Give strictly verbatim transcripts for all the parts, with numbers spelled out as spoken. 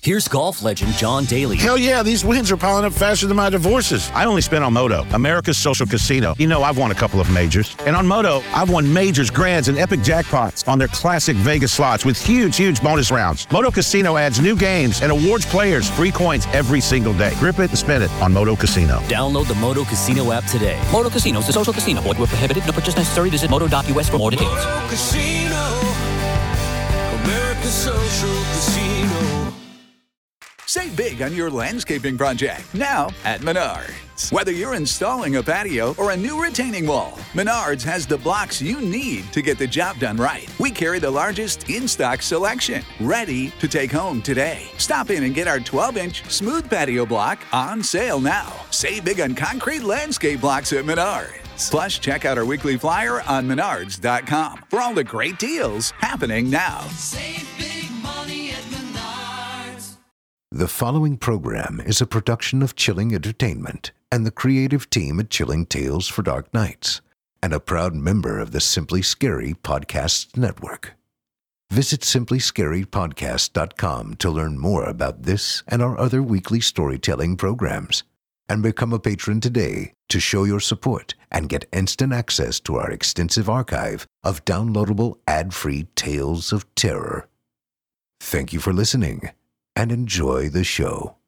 Here's golf legend John Daly. Hell yeah, these wins are piling up faster than my divorces. I only spent on Moto, America's social casino. You know, I've won a couple of majors. And on Moto, I've won majors, grands, and epic jackpots on their classic Vegas slots with huge, huge bonus rounds. Moto Casino adds new games and awards players free coins every single day. Grip it and spin it on Moto Casino. Download the Moto Casino app today. Moto Casino is a social casino. Void where prohibited. No purchase necessary. Visit moto dot u s for more details. Moto Casino, America's social casino. Save big on your landscaping project now at Menards. Whether you're installing a patio or a new retaining wall, Menards has the blocks you need to get the job done right. We carry the largest in-stock selection, ready to take home today. Stop in and get our twelve-inch smooth patio block on sale now. Save big on concrete landscape blocks at Menards. Plus, check out our weekly flyer on menards dot com for all the great deals happening now. Save big money at Menards. The following program is a production of Chilling Entertainment and the creative team at Chilling Tales for Dark Nights, and a proud member of the Simply Scary Podcasts Network. Visit simply scary podcast dot com to learn more about this and our other weekly storytelling programs, and become a patron today to show your support and get instant access to our extensive archive of downloadable ad-free tales of terror. Thank you for listening, and enjoy the show.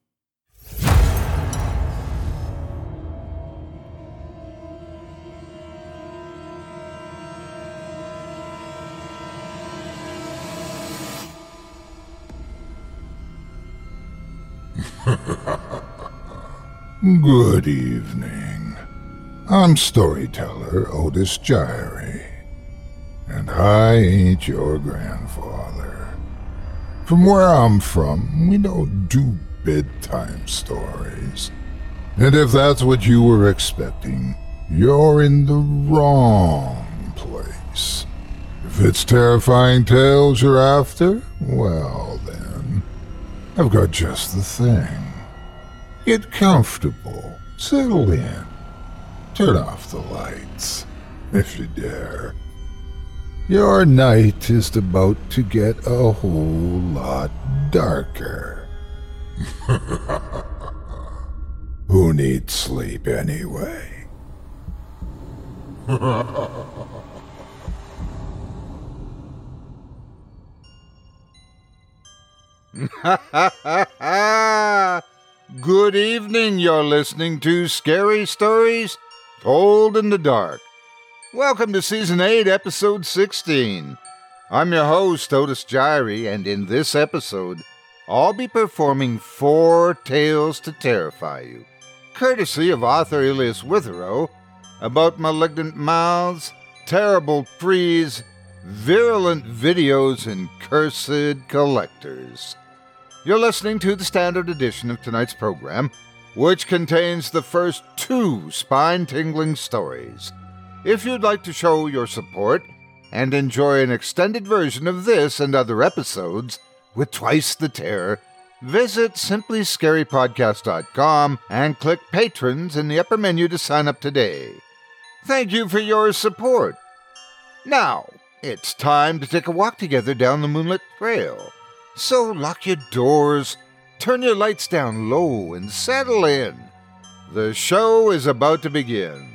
Good evening. I'm storyteller Otis Gyrie, and I ain't your grandfather. From where I'm from, we don't do bedtime stories. And if that's what you were expecting, you're in the wrong place. If it's terrifying tales you're after, well then, I've got just the thing. Get comfortable, settle in, turn off the lights, if you dare. Your night is about to get a whole lot darker. Who needs sleep anyway? Good evening, you're listening to Scary Stories Told in the Dark. Welcome to Season eight, Episode sixteen. I'm your host, Otis Gyrie, and in this episode, I'll be performing four tales to terrify you, courtesy of author Elias Witherow, about malignant mouths, terrible trees, virulent videos, and cursed collectors. You're listening to the standard edition of tonight's program, which contains the first two spine-tingling stories. If you'd like to show your support and enjoy an extended version of this and other episodes with twice the terror, visit simply scary podcast dot com and click Patrons in the upper menu to sign up today. Thank you for your support. Now, it's time to take a walk together down the moonlit trail. So lock your doors, turn your lights down low, and settle in. The show is about to begin.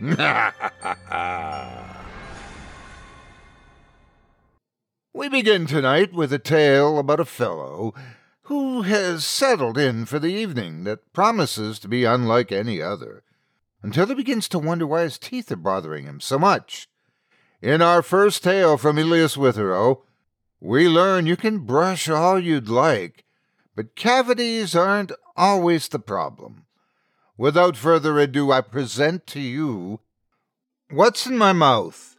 We begin tonight with a tale about a fellow who has settled in for the evening that promises to be unlike any other, until he begins to wonder why his teeth are bothering him so much. In our first tale from Elias Witherow, we learn you can brush all you'd like, but cavities aren't always the problem. Without further ado, I present to you What's in My Mouth?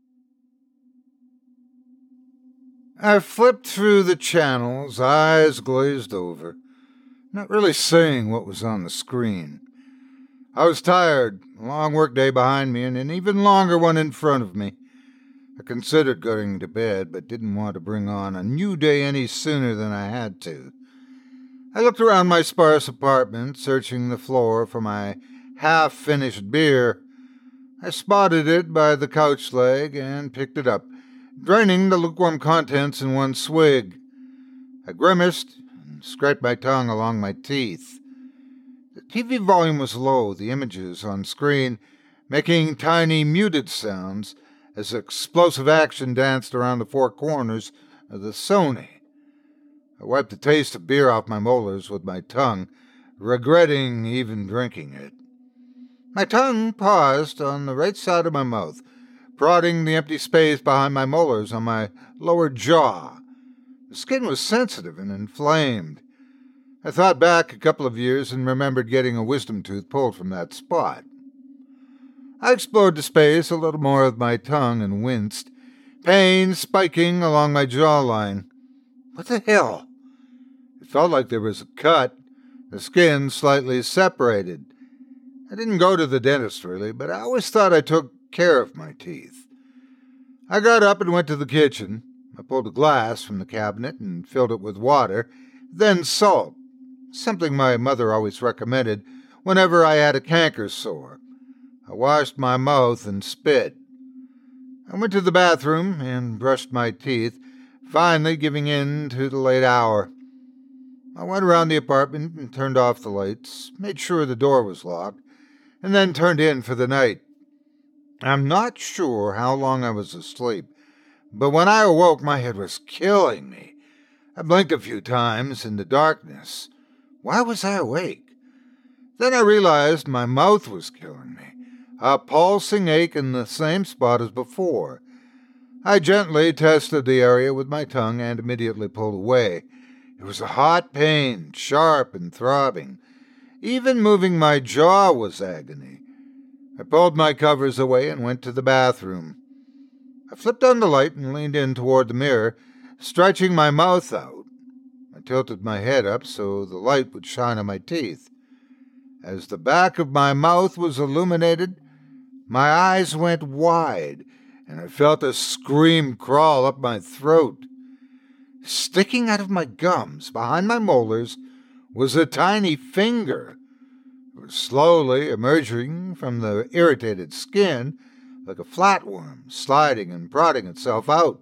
I flipped through the channels, eyes glazed over, not really saying what was on the screen. I was tired, a long work day behind me, and an even longer one in front of me. I considered going to bed, but didn't want to bring on a new day any sooner than I had to. I looked around my sparse apartment, searching the floor for my half-finished beer. I spotted it by the couch leg and picked it up, draining the lukewarm contents in one swig. I grimaced and scraped my tongue along my teeth. The T V volume was low, the images on screen making tiny muted sounds as explosive action danced around the four corners of the Sony. I wiped the taste of beer off my molars with my tongue, regretting even drinking it. My tongue paused on the right side of my mouth, prodding the empty space behind my molars on my lower jaw. The skin was sensitive and inflamed. I thought back a couple of years and remembered getting a wisdom tooth pulled from that spot. I explored the space a little more with my tongue and winced, pain spiking along my jawline. What the hell? It felt like there was a cut, the skin slightly separated. I didn't go to the dentist, really, but I always thought I took care of my teeth. I got up and went to the kitchen. I pulled a glass from the cabinet and filled it with water, then salt, something my mother always recommended whenever I had a canker sore. I washed my mouth and spit. I went to the bathroom and brushed my teeth, finally giving in to the late hour. I went around the apartment and turned off the lights, made sure the door was locked, and then turned in for the night. I'm not sure how long I was asleep, but when I awoke, my head was killing me. I blinked a few times in the darkness. Why was I awake? Then I realized my mouth was killing me, a pulsing ache in the same spot as before. I gently tested the area with my tongue and immediately pulled away. It was a hot pain, sharp and throbbing. Even moving my jaw was agony. I pulled my covers away and went to the bathroom. I flipped on the light and leaned in toward the mirror, stretching my mouth out. I tilted my head up so the light would shine on my teeth. As the back of my mouth was illuminated, my eyes went wide, and I felt a scream crawl up my throat. Sticking out of my gums, behind my molars, was a tiny finger. It was slowly emerging from the irritated skin like a flatworm, sliding and prodding itself out.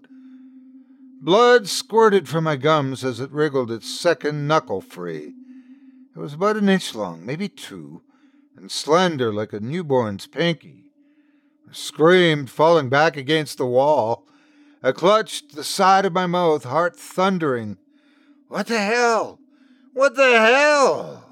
Blood squirted from my gums as it wriggled its second knuckle free. It was about an inch long, maybe two, and slender like a newborn's pinky. I screamed, falling back against the wall. I clutched the side of my mouth, heart thundering. What the hell? What the hell?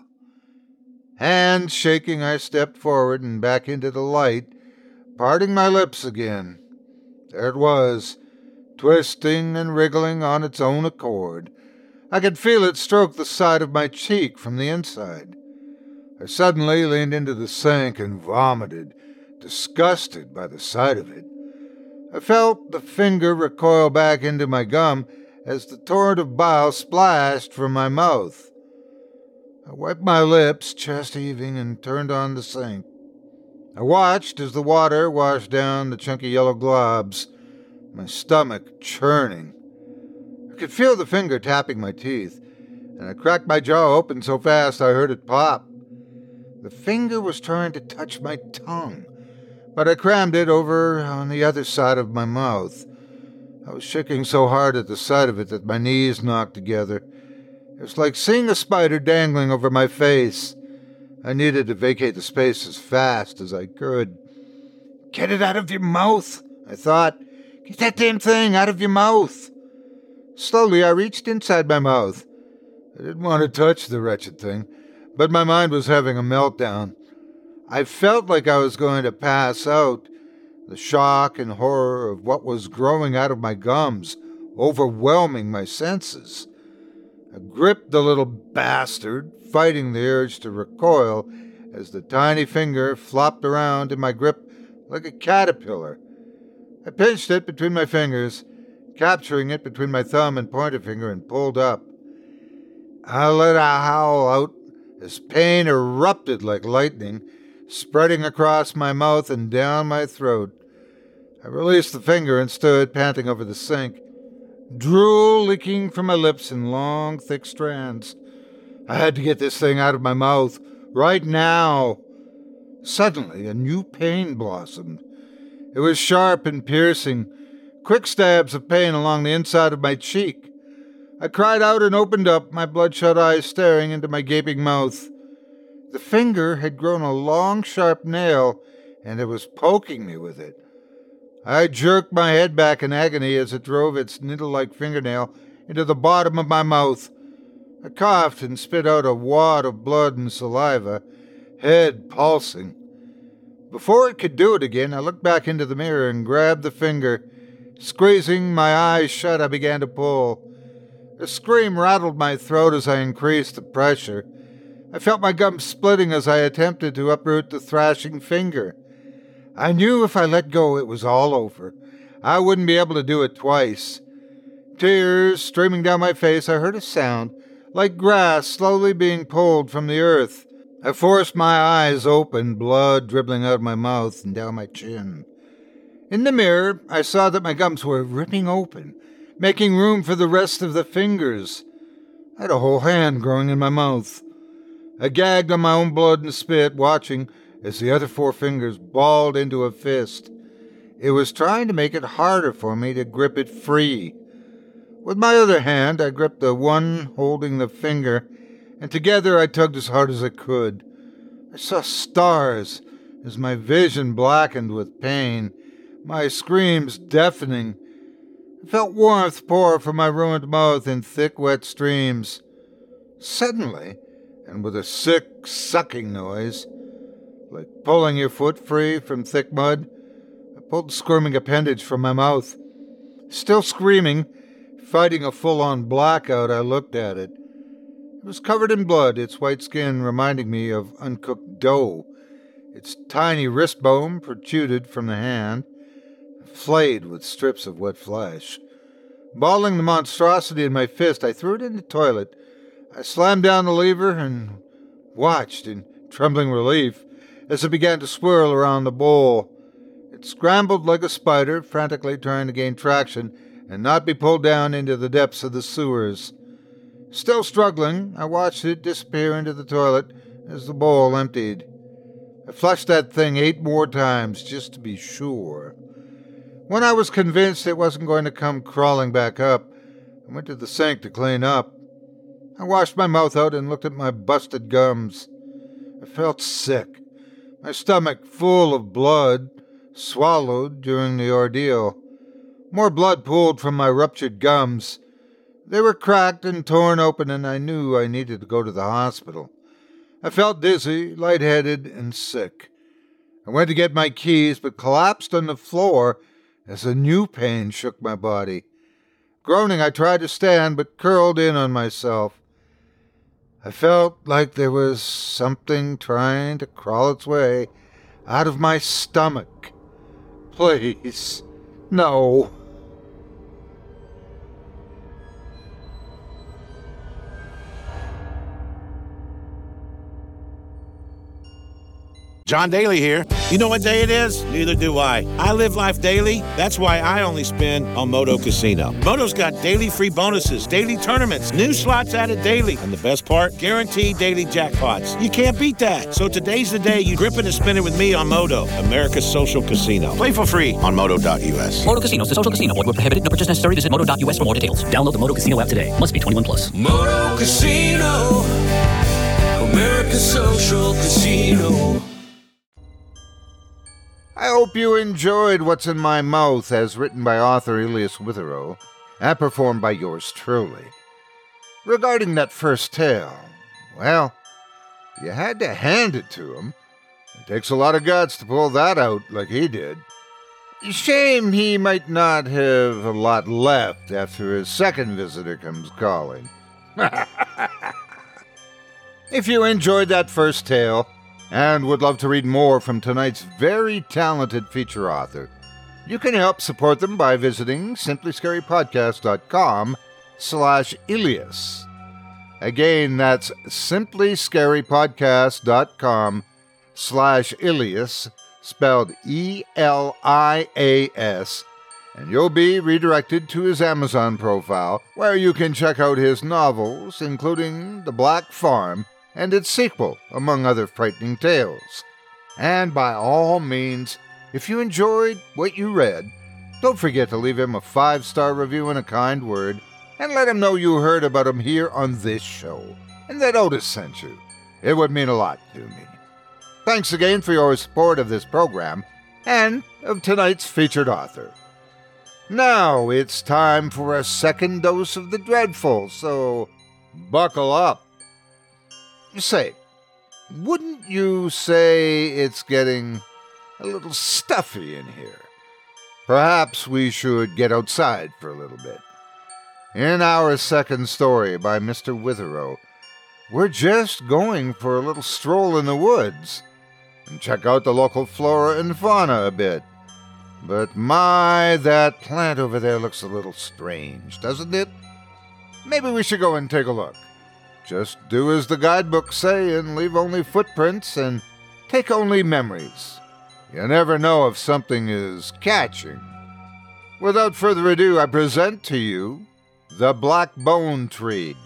Hands shaking, I stepped forward and back into the light, parting my lips again. There it was, twisting and wriggling on its own accord. I could feel it stroke the side of my cheek from the inside. I suddenly leaned into the sink and vomited, disgusted by the sight of it. I felt the finger recoil back into my gum as the torrent of bile splashed from my mouth. I wiped my lips, chest heaving, and turned on the sink. I watched as the water washed down the chunky yellow globs, my stomach churning. I could feel the finger tapping my teeth, and I cracked my jaw open so fast I heard it pop. The finger was trying to touch my tongue, but I crammed it over on the other side of my mouth. I was shaking so hard at the sight of it that my knees knocked together. It was like seeing a spider dangling over my face. I needed to vacate the space as fast as I could. Get it out of your mouth, I thought. Get that damn thing out of your mouth. Slowly, I reached inside my mouth. I didn't want to touch the wretched thing, but my mind was having a meltdown. I felt like I was going to pass out, the shock and horror of what was growing out of my gums, overwhelming my senses. I gripped the little bastard, fighting the urge to recoil as the tiny finger flopped around in my grip like a caterpillar. I pinched it between my fingers, capturing it between my thumb and pointer finger, and pulled up. I let a howl out as pain erupted like lightning, spreading across my mouth and down my throat. I released the finger and stood, panting over the sink, drool leaking from my lips in long, thick strands. I had to get this thing out of my mouth, right now. Suddenly, a new pain blossomed. It was sharp and piercing, quick stabs of pain along the inside of my cheek. I cried out and opened up, my bloodshot eyes staring into my gaping mouth. The finger had grown a long, sharp nail, and it was poking me with it. I jerked my head back in agony as it drove its needle-like fingernail into the bottom of my mouth. I coughed and spit out a wad of blood and saliva, head pulsing. Before it could do it again, I looked back into the mirror and grabbed the finger. Squeezing my eyes shut, I began to pull. A scream rattled my throat as I increased the pressure. I felt my gums splitting as I attempted to uproot the thrashing finger. I knew if I let go, it was all over. I wouldn't be able to do it twice. Tears streaming down my face, I heard a sound, like grass slowly being pulled from the earth. I forced my eyes open, blood dribbling out of my mouth and down my chin. In the mirror, I saw that my gums were ripping open, making room for the rest of the fingers. I had a whole hand growing in my mouth. I gagged on my own blood and spit, watching as the other four fingers balled into a fist. It was trying to make it harder for me to grip it free. With my other hand, I gripped the one holding the finger, and together I tugged as hard as I could. I saw stars as my vision blackened with pain, my screams deafening. I felt warmth pour from my ruined mouth in thick, wet streams. Suddenly, and with a sick, sucking noise, like pulling your foot free from thick mud, I pulled the squirming appendage from my mouth. Still screaming, fighting a full-on blackout, I looked at it. It was covered in blood, its white skin reminding me of uncooked dough. Its tiny wrist bone protruded from the hand, flayed with strips of wet flesh. Balling the monstrosity in my fist, I threw it in the toilet. I slammed down the lever and watched in trembling relief as it began to swirl around the bowl. It scrambled like a spider, frantically trying to gain traction and not be pulled down into the depths of the sewers. Still struggling, I watched it disappear into the toilet as the bowl emptied. I flushed that thing eight more times just to be sure. When I was convinced it wasn't going to come crawling back up, I went to the sink to clean up. I washed my mouth out and looked at my busted gums. I felt sick, my stomach full of blood, swallowed during the ordeal. More blood pooled from my ruptured gums. They were cracked and torn open, and I knew I needed to go to the hospital. I felt dizzy, lightheaded, and sick. I went to get my keys, but collapsed on the floor as a new pain shook my body. Groaning, I tried to stand, but curled in on myself. I felt like there was something trying to crawl its way out of my stomach. Please, no. John Daly here. You know what day it is? Neither do I. I live life daily. That's why I only spin on Moto Casino. Moto's got daily free bonuses, daily tournaments, new slots added daily, and the best part, guaranteed daily jackpots. You can't beat that. So today's the day you grip it and spin it with me on Moto, America's social casino. Play for free on moto dot u s. Moto Casinos, the social casino. Void where prohibited. No purchase necessary. Visit moto dot u s for more details. Download the Moto Casino app today. Must be twenty-one plus. Moto Casino, America's social casino. I hope you enjoyed What's in My Mouth, as written by author Elias Witherow, and performed by yours truly. Regarding that first tale, well, you had to hand it to him. It takes a lot of guts to pull that out like he did. Shame he might not have a lot left after his second visitor comes calling. If you enjoyed that first tale, and would love to read more from tonight's very talented feature author, you can help support them by visiting simply scary podcast dot com slash Elias. Again, that's simply scary podcast dot com slash Elias, spelled E L I A S, and you'll be redirected to his Amazon profile, where you can check out his novels, including The Black Farm, and its sequel, among other frightening tales. And by all means, if you enjoyed what you read, don't forget to leave him a five-star review and a kind word and let him know you heard about him here on this show, and that Otis sent you. It would mean a lot to me. Thanks again for your support of this program, and of tonight's featured author. Now it's time for a second dose of the dreadful, so buckle up. Say, wouldn't you say it's getting a little stuffy in here? Perhaps we should get outside for a little bit. In our second story by Mister Witherow, we're just going for a little stroll in the woods and check out the local flora and fauna a bit. But my, that plant over there looks a little strange, doesn't it? Maybe we should go and take a look. Just do as the guidebooks say and leave only footprints and take only memories. You never know if something is catching. Without further ado, I present to you The Black Bone Tree.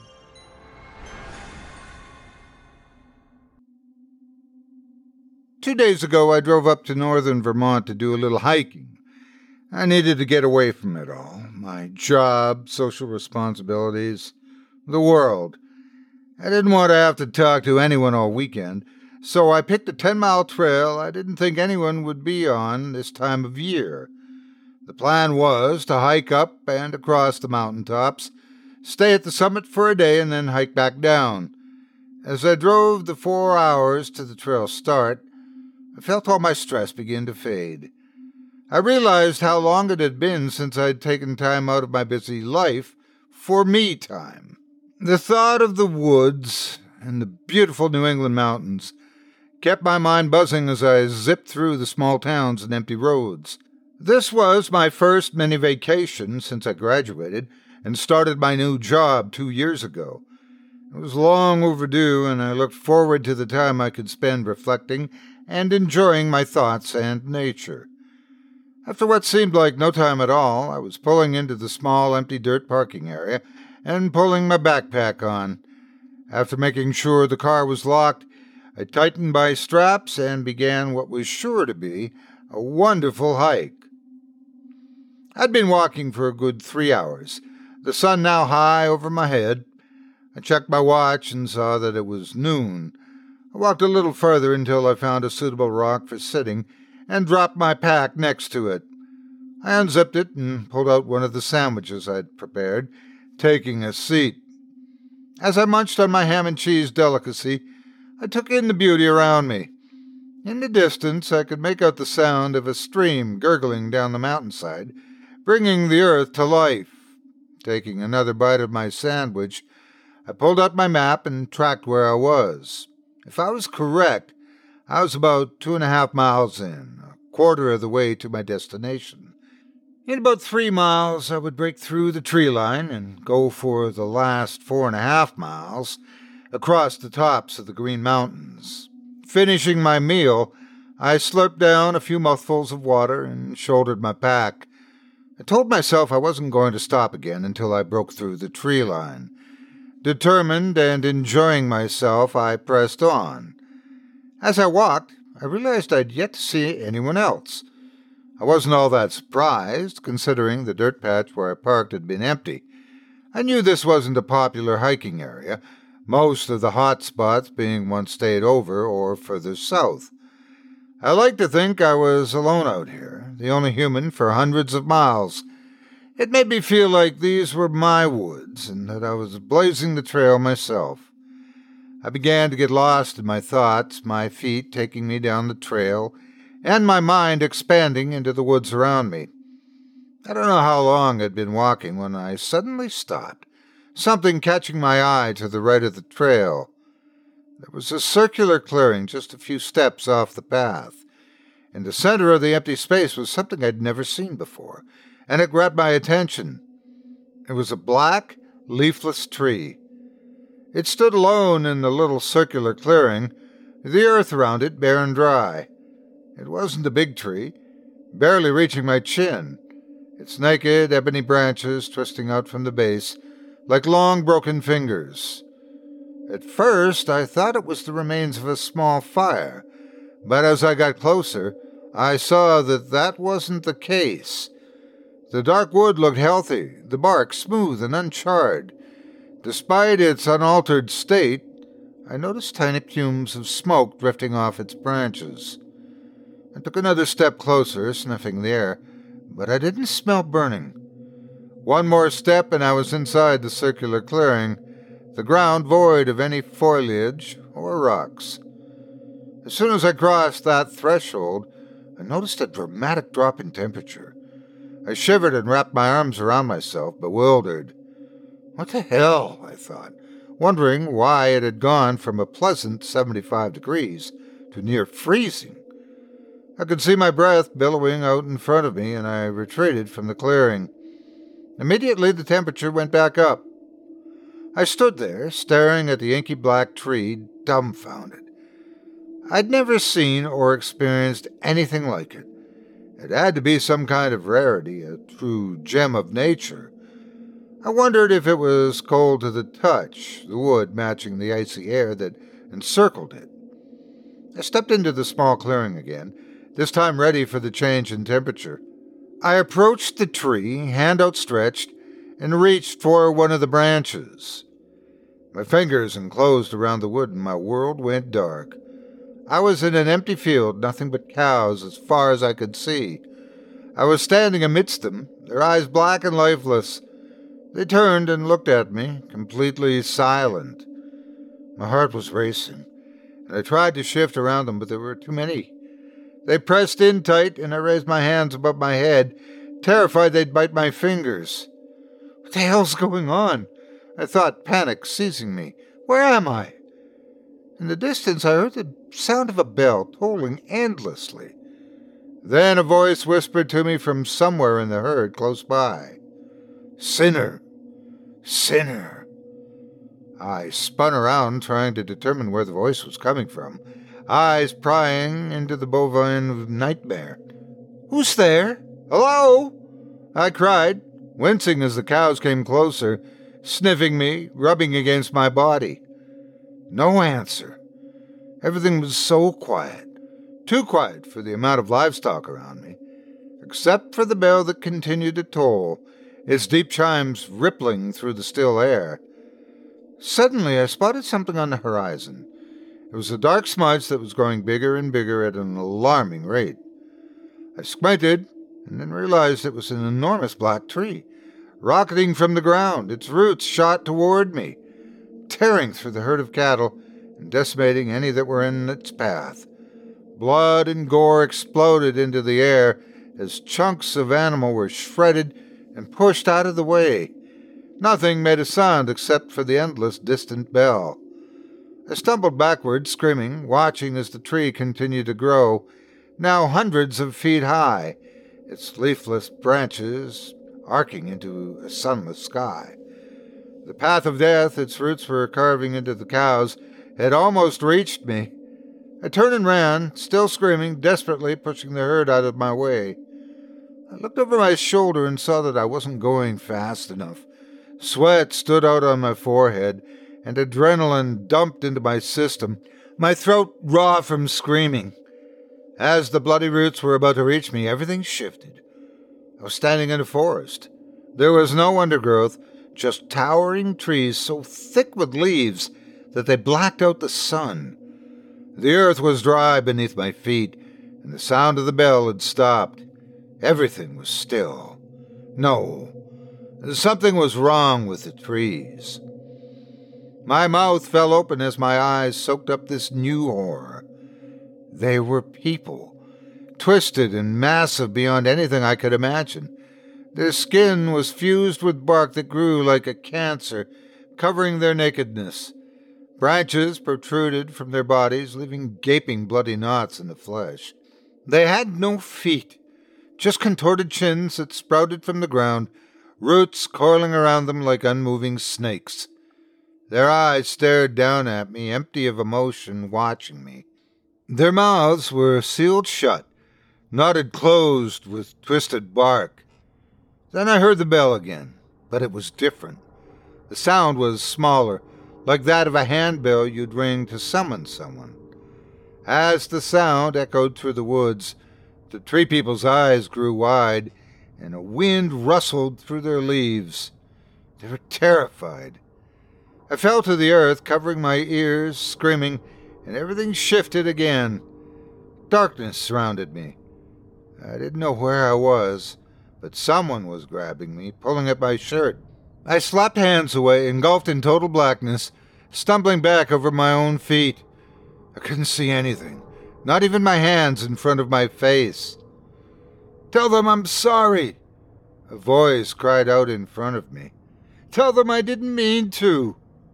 Two days ago, I drove up to northern Vermont to do a little hiking. I needed to get away from it all. My job, social responsibilities, the world. I didn't want to have to talk to anyone all weekend, so I picked a ten-mile trail I didn't think anyone would be on this time of year. The plan was to hike up and across the mountaintops, stay at the summit for a day, and then hike back down. As I drove the four hours to the trail start, I felt all my stress begin to fade. I realized how long it had been since I'd taken time out of my busy life for me time. The thought of the woods and the beautiful New England mountains kept my mind buzzing as I zipped through the small towns and empty roads. This was my first mini-vacation since I graduated and started my new job two years ago. It was long overdue, and I looked forward to the time I could spend reflecting and enjoying my thoughts and nature. After what seemed like no time at all, I was pulling into the small, empty dirt parking area and pulling my backpack on. After making sure the car was locked, I tightened my straps and began what was sure to be a wonderful hike. I'd been walking for a good three hours, the sun now high over my head. I checked my watch and saw that it was noon. I walked a little further until I found a suitable rock for sitting and dropped my pack next to it. I unzipped it and pulled out one of the sandwiches I'd prepared, taking a seat. As I munched on my ham and cheese delicacy, I took in the beauty around me. In the distance, I could make out the sound of a stream gurgling down the mountainside, bringing the earth to life. Taking another bite of my sandwich, I pulled out my map and tracked where I was. If I was correct, I was about two and a half miles in, a quarter of the way to my destination. In about three miles, I would break through the tree line and go for the last four and a half miles across the tops of the Green Mountains. Finishing my meal, I slurped down a few mouthfuls of water and shouldered my pack. I told myself I wasn't going to stop again until I broke through the tree line. Determined and enjoying myself, I pressed on. As I walked, I realized I'd yet to see anyone else. I wasn't all that surprised, considering the dirt patch where I parked had been empty. I knew this wasn't a popular hiking area, most of the hot spots being one state over or further south. I like to think I was alone out here, the only human for hundreds of miles. It made me feel like these were my woods, and that I was blazing the trail myself. I began to get lost in my thoughts, my feet taking me down the trail, and my mind expanding into the woods around me. I don't know how long I'd been walking when I suddenly stopped, something catching my eye to the right of the trail. There was a circular clearing just a few steps off the path. In the center of the empty space was something I'd never seen before, and it grabbed my attention. It was a black, leafless tree. It stood alone in the little circular clearing, the earth around it bare and dry. It wasn't a big tree, barely reaching my chin, its naked ebony branches twisting out from the base like long broken fingers. At first I thought it was the remains of a small fire, but as I got closer, I saw that that wasn't the case. The dark wood looked healthy, the bark smooth and uncharred. Despite its unaltered state, I noticed tiny fumes of smoke drifting off its branches. I took another step closer, sniffing the air, but I didn't smell burning. One more step and I was inside the circular clearing, the ground void of any foliage or rocks. As soon as I crossed that threshold, I noticed a dramatic drop in temperature. I shivered and wrapped my arms around myself, bewildered. What the hell, I thought, wondering why it had gone from a pleasant seventy-five degrees to near freezing. I could see my breath billowing out in front of me, and I retreated from the clearing. Immediately the temperature went back up. I stood there, staring at the inky black tree, dumbfounded. I'd never seen or experienced anything like it. It had to be some kind of rarity, a true gem of nature. I wondered if it was cold to the touch, the wood matching the icy air that encircled it. I stepped into the small clearing again, this time ready for the change in temperature. I approached the tree, hand outstretched, and reached for one of the branches. My fingers enclosed around the wood and my world went dark. I was in an empty field, nothing but cows as far as I could see. I was standing amidst them, their eyes black and lifeless. They turned and looked at me, completely silent. My heart was racing, and I tried to shift around them, but there were too many. They pressed in tight, and I raised my hands above my head, terrified they'd bite my fingers. What the hell's going on? I thought, panic seizing me. Where am I? In the distance, I heard the sound of a bell tolling endlessly. Then a voice whispered to me from somewhere in the herd close by. Sinner! Sinner! I spun around, trying to determine where the voice was coming from, eyes prying into the bovine nightmare. Who's there? Hello? I cried, wincing as the cows came closer, sniffing me, rubbing against my body. No answer. Everything was so quiet, too quiet for the amount of livestock around me, except for the bell that continued to toll, its deep chimes rippling through the still air. Suddenly I spotted something on the horizon. It was a dark smudge that was growing bigger and bigger at an alarming rate. I squinted and then realized it was an enormous black tree, rocketing from the ground, its roots shot toward me, tearing through the herd of cattle and decimating any that were in its path. Blood and gore exploded into the air as chunks of animal were shredded and pushed out of the way. Nothing made a sound except for the endless distant bell. I stumbled backward, screaming, watching as the tree continued to grow, now hundreds of feet high, its leafless branches arcing into a sunless sky. The path of death its roots were carving into the cows had almost reached me. I turned and ran, still screaming, desperately pushing the herd out of my way. I looked over my shoulder and saw that I wasn't going fast enough. Sweat stood out on my forehead, and adrenaline dumped into my system, my throat raw from screaming. As the bloody roots were about to reach me, everything shifted. I was standing in a forest. There was no undergrowth, just towering trees so thick with leaves that they blacked out the sun. The earth was dry beneath my feet, and the sound of the bell had stopped. Everything was still. No, something was wrong with the trees. My mouth fell open as my eyes soaked up this new horror. They were people, twisted and massive beyond anything I could imagine. Their skin was fused with bark that grew like a cancer, covering their nakedness. Branches protruded from their bodies, leaving gaping bloody knots in the flesh. They had no feet, just contorted chins that sprouted from the ground, roots coiling around them like unmoving snakes. Their eyes stared down at me, empty of emotion, watching me. Their mouths were sealed shut, knotted closed with twisted bark. Then I heard the bell again, but it was different. The sound was smaller, like that of a handbell you'd ring to summon someone. As the sound echoed through the woods, the tree people's eyes grew wide, and a wind rustled through their leaves. They were terrified. I fell to the earth, covering my ears, screaming, and everything shifted again. Darkness surrounded me. I didn't know where I was, but someone was grabbing me, pulling at my shirt. I slapped hands away, engulfed in total blackness, stumbling back over my own feet. I couldn't see anything, not even my hands in front of my face. "Tell them I'm sorry," a voice cried out in front of me. "Tell them I didn't mean to."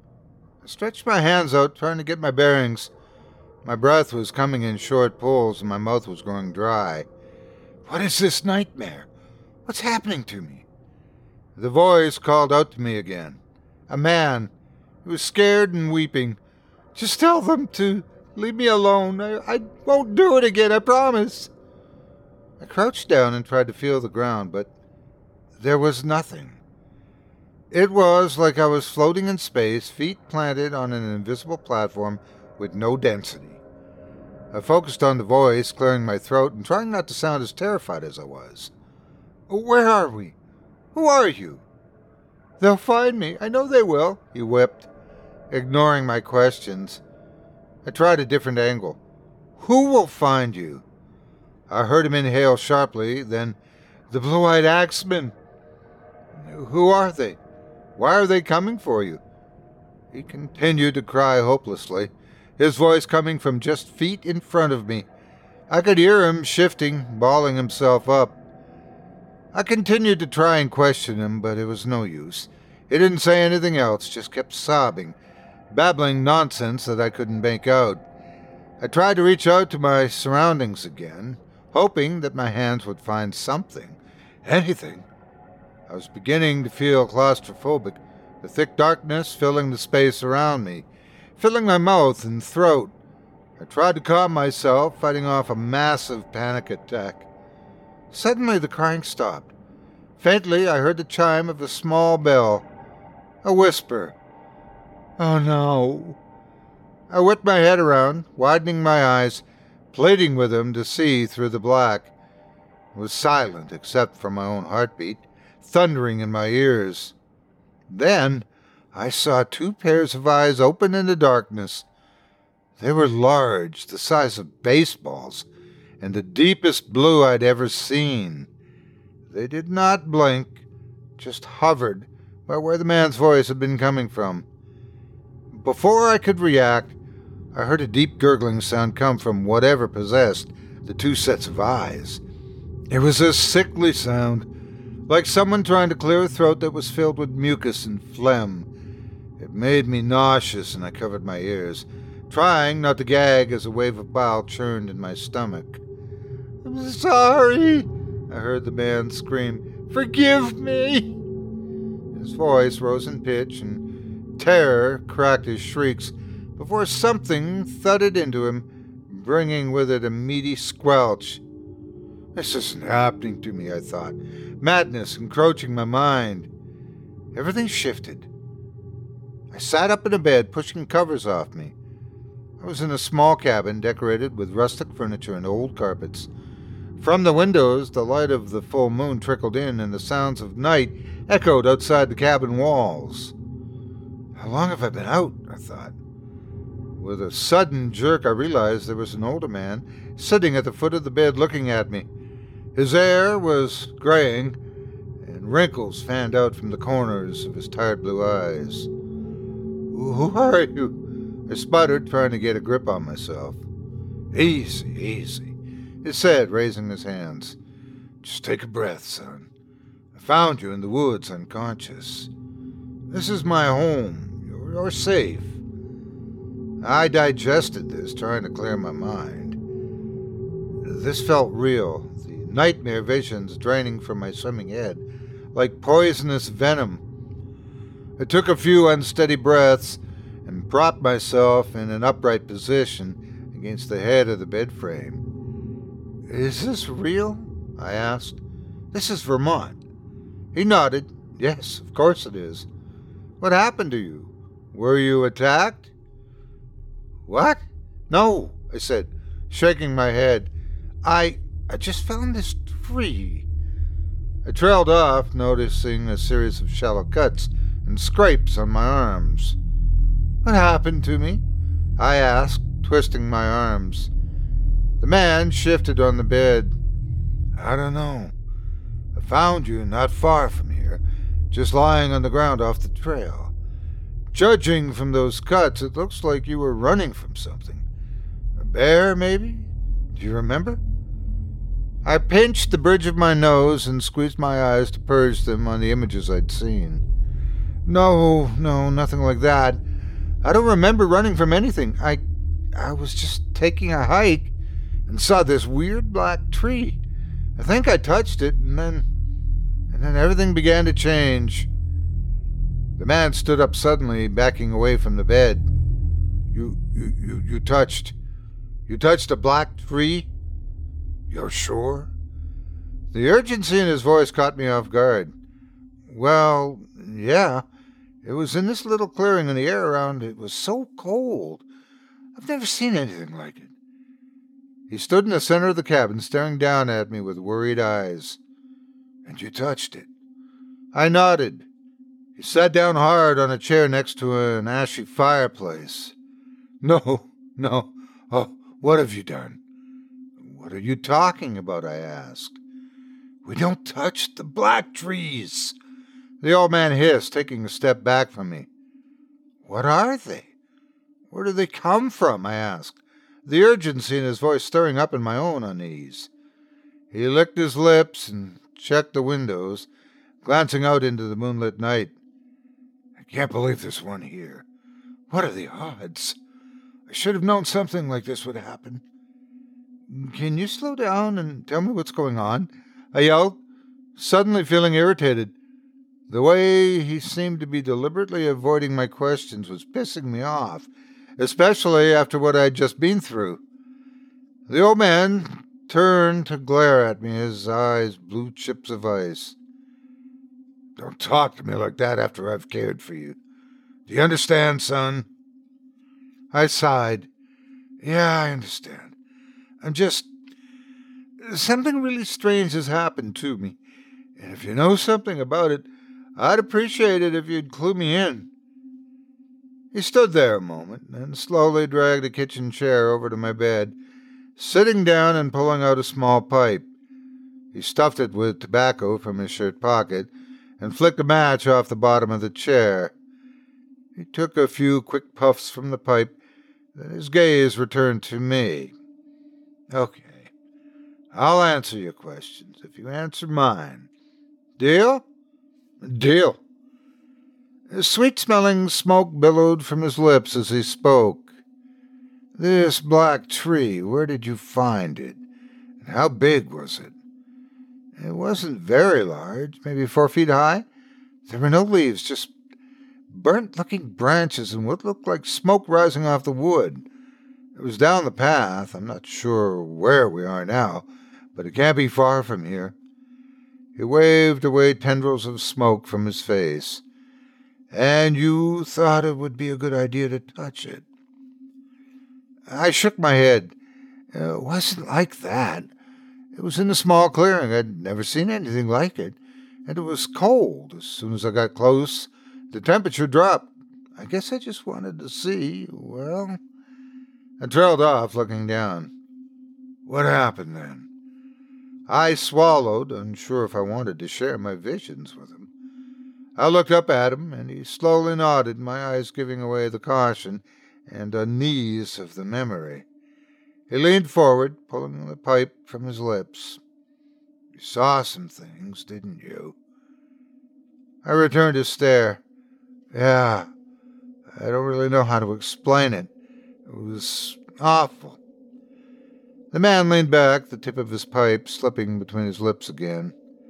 I stretched my hands out, trying to get my bearings. My breath was coming in short pulls, and my mouth was growing dry. What is this nightmare? What's happening to me? The voice called out to me again. A man. He was scared and weeping. "Just tell them to leave me alone. I, I won't do it again, I promise." I crouched down and tried to feel the ground, but there was nothing. It was like I was floating in space, feet planted on an invisible platform with no density. I focused on the voice, clearing my throat and trying not to sound as terrified as I was. "Where are we? Who are you?" "They'll find me. I know they will," he whipped, ignoring my questions. I tried a different angle. "Who will find you?" I heard him inhale sharply, then, "The Blue-Eyed Axemen." "Who are they? Why are they coming for you?" He continued to cry hopelessly, his voice coming from just feet in front of me. I could hear him shifting, balling himself up. I continued to try and question him, but it was no use. He didn't say anything else, just kept sobbing, babbling nonsense that I couldn't make out. I tried to reach out to my surroundings again, hoping that my hands would find something, anything. I was beginning to feel claustrophobic, the thick darkness filling the space around me, filling my mouth and throat. I tried to calm myself, fighting off a massive panic attack. Suddenly the crying stopped. Faintly I heard the chime of a small bell. A whisper. "Oh no." I whipped my head around, widening my eyes, pleading with him to see through the black. It was silent except for my own heartbeat, thundering in my ears. Then I saw two pairs of eyes open in the darkness. They were large, the size of baseballs, and the deepest blue I'd ever seen. They did not blink, just hovered by where the man's voice had been coming from. Before I could react, I heard a deep gurgling sound come from whatever possessed the two sets of eyes. It was a sickly sound, like someone trying to clear a throat that was filled with mucus and phlegm. It made me nauseous, and I covered my ears, trying not to gag as a wave of bile churned in my stomach. "I'm sorry," I heard the man scream. "Forgive me." His voice rose in pitch, and terror cracked his shrieks before something thudded into him, bringing with it a meaty squelch. This isn't happening to me, I thought, madness encroaching my mind. Everything shifted. I sat up in a bed, pushing covers off me. I was in a small cabin decorated with rustic furniture and old carpets. From the windows, the light of the full moon trickled in, and the sounds of night echoed outside the cabin walls. How long have I been out? I thought. With a sudden jerk, I realized there was an older man sitting at the foot of the bed looking at me. His hair was graying, and wrinkles fanned out from the corners of his tired blue eyes. "Who are you?" I sputtered, trying to get a grip on myself. "Easy, easy," he said, raising his hands. "Just take a breath, son. I found you in the woods unconscious. This is my home. You're, you're safe." I digested this, trying to clear my mind. This felt real, the nightmare visions draining from my swimming head, like poisonous venom. I took a few unsteady breaths and propped myself in an upright position against the head of the bed frame. "Is this real?" I asked. "This is Vermont." He nodded. "Yes, of course it is. What happened to you? Were you attacked?" "What? No," I said, shaking my head. I I just found this tree." I trailed off, noticing a series of shallow cuts and scrapes on my arms. "What happened to me?" I asked, twisting my arms. The man shifted on the bed. "I don't know. I found you not far from here, just lying on the ground off the trail. Judging from those cuts, it looks like you were running from something. A bear, maybe? Do you remember?" I pinched the bridge of my nose and squeezed my eyes to purge them on the images I'd seen. No, no, nothing like that. I don't remember running from anything. I I was just taking a hike and saw this weird black tree. I think I touched it, and then and then everything began to change. The man stood up suddenly, backing away from the bed. You you you, you touched you touched a black tree? You're sure? The urgency in his voice caught me off guard. Well, yeah. It was in this little clearing, and the air around it was so cold. I've never seen anything like it. He stood in the center of the cabin, staring down at me with worried eyes. And you touched it? I nodded. He sat down hard on a chair next to an ashy fireplace. No, no. Oh, what have you done? What are you talking about? I asked. We don't touch the black trees. The old man hissed, taking a step back from me. What are they? Where do they come from? I asked, the urgency in his voice stirring up in my own unease. He licked his lips and checked the windows, glancing out into the moonlit night. I can't believe there's one here. What are the odds? I should have known something like this would happen. Can you slow down and tell me what's going on? I yelled, suddenly feeling irritated. The way he seemed to be deliberately avoiding my questions was pissing me off, especially after what I'd just been through. The old man turned to glare at me, his eyes blue chips of ice. Don't talk to me like that after I've cared for you. Do you understand, son? I sighed. Yeah, I understand. I'm just... Something really strange has happened to me, and if you know something about it, I'd appreciate it if you'd clue me in. He stood there a moment, and slowly dragged a kitchen chair over to my bed, sitting down and pulling out a small pipe. He stuffed it with tobacco from his shirt pocket, and flicked a match off the bottom of the chair. He took a few quick puffs from the pipe, then his gaze returned to me. Okay. I'll answer your questions if you answer mine. Deal? Deal. Sweet-smelling smoke billowed from his lips as he spoke. This black tree, where did you find it? And how big was it? It wasn't very large, maybe four feet high. There were no leaves, just burnt-looking branches and what looked like smoke rising off the wood. It was down the path. I'm not sure where we are now, but it can't be far from here. He waved away tendrils of smoke from his face. And you thought it would be a good idea to touch it? I shook my head. It wasn't like that. It was in a small clearing. I'd never seen anything like it. And it was cold. As soon as I got close, the temperature dropped. I guess I just wanted to see, well... I trailed off, looking down. What happened then? I swallowed, unsure if I wanted to share my visions with him. I looked up at him, and he slowly nodded, my eyes giving away the caution and unease of the memory. He leaned forward, pulling the pipe from his lips. You saw some things, didn't you? I returned his stare. Yeah, I don't really know how to explain it. It was awful. The man leaned back, the tip of his pipe slipping between his lips again.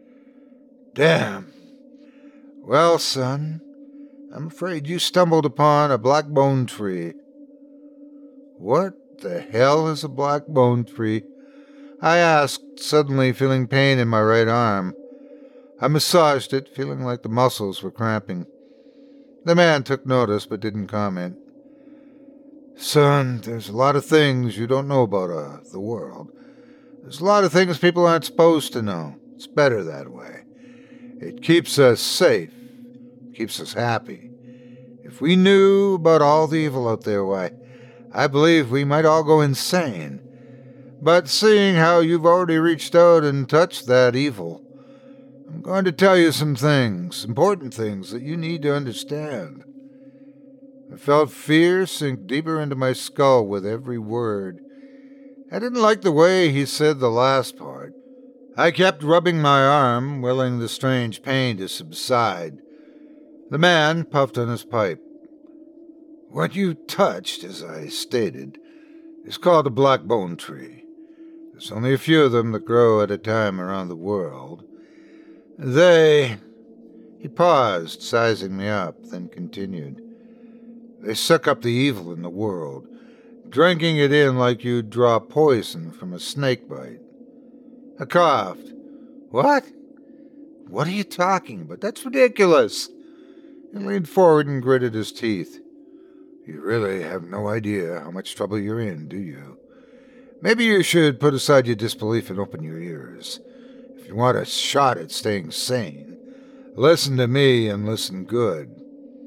Damn. Well, son, I'm afraid you stumbled upon a black bone tree. What the hell is a black bone tree? I asked, suddenly feeling pain in my right arm. I massaged it, feeling like the muscles were cramping. The man took notice but didn't comment. Son, there's a lot of things you don't know about uh, the world. There's a lot of things people aren't supposed to know. It's better that way. It keeps us safe, keeps us happy. If we knew about all the evil out there, why, I believe we might all go insane. But seeing how you've already reached out and touched that evil, I'm going to tell you some things, important things that you need to understand. I felt fear sink deeper into my skull with every word. I didn't like the way he said the last part. I kept rubbing my arm, willing the strange pain to subside. The man puffed on his pipe. What you touched, as I stated, is called a black bone tree. There's only a few of them that grow at a time around the world. They... He paused, sizing me up, then continued. They suck up the evil in the world, drinking it in like you'd draw poison from a snake bite. I coughed. What? What are you talking about? That's ridiculous. He leaned forward and gritted his teeth. You really have no idea how much trouble you're in, do you? Maybe you should put aside your disbelief and open your ears. If you want a shot at staying sane, listen to me and listen good.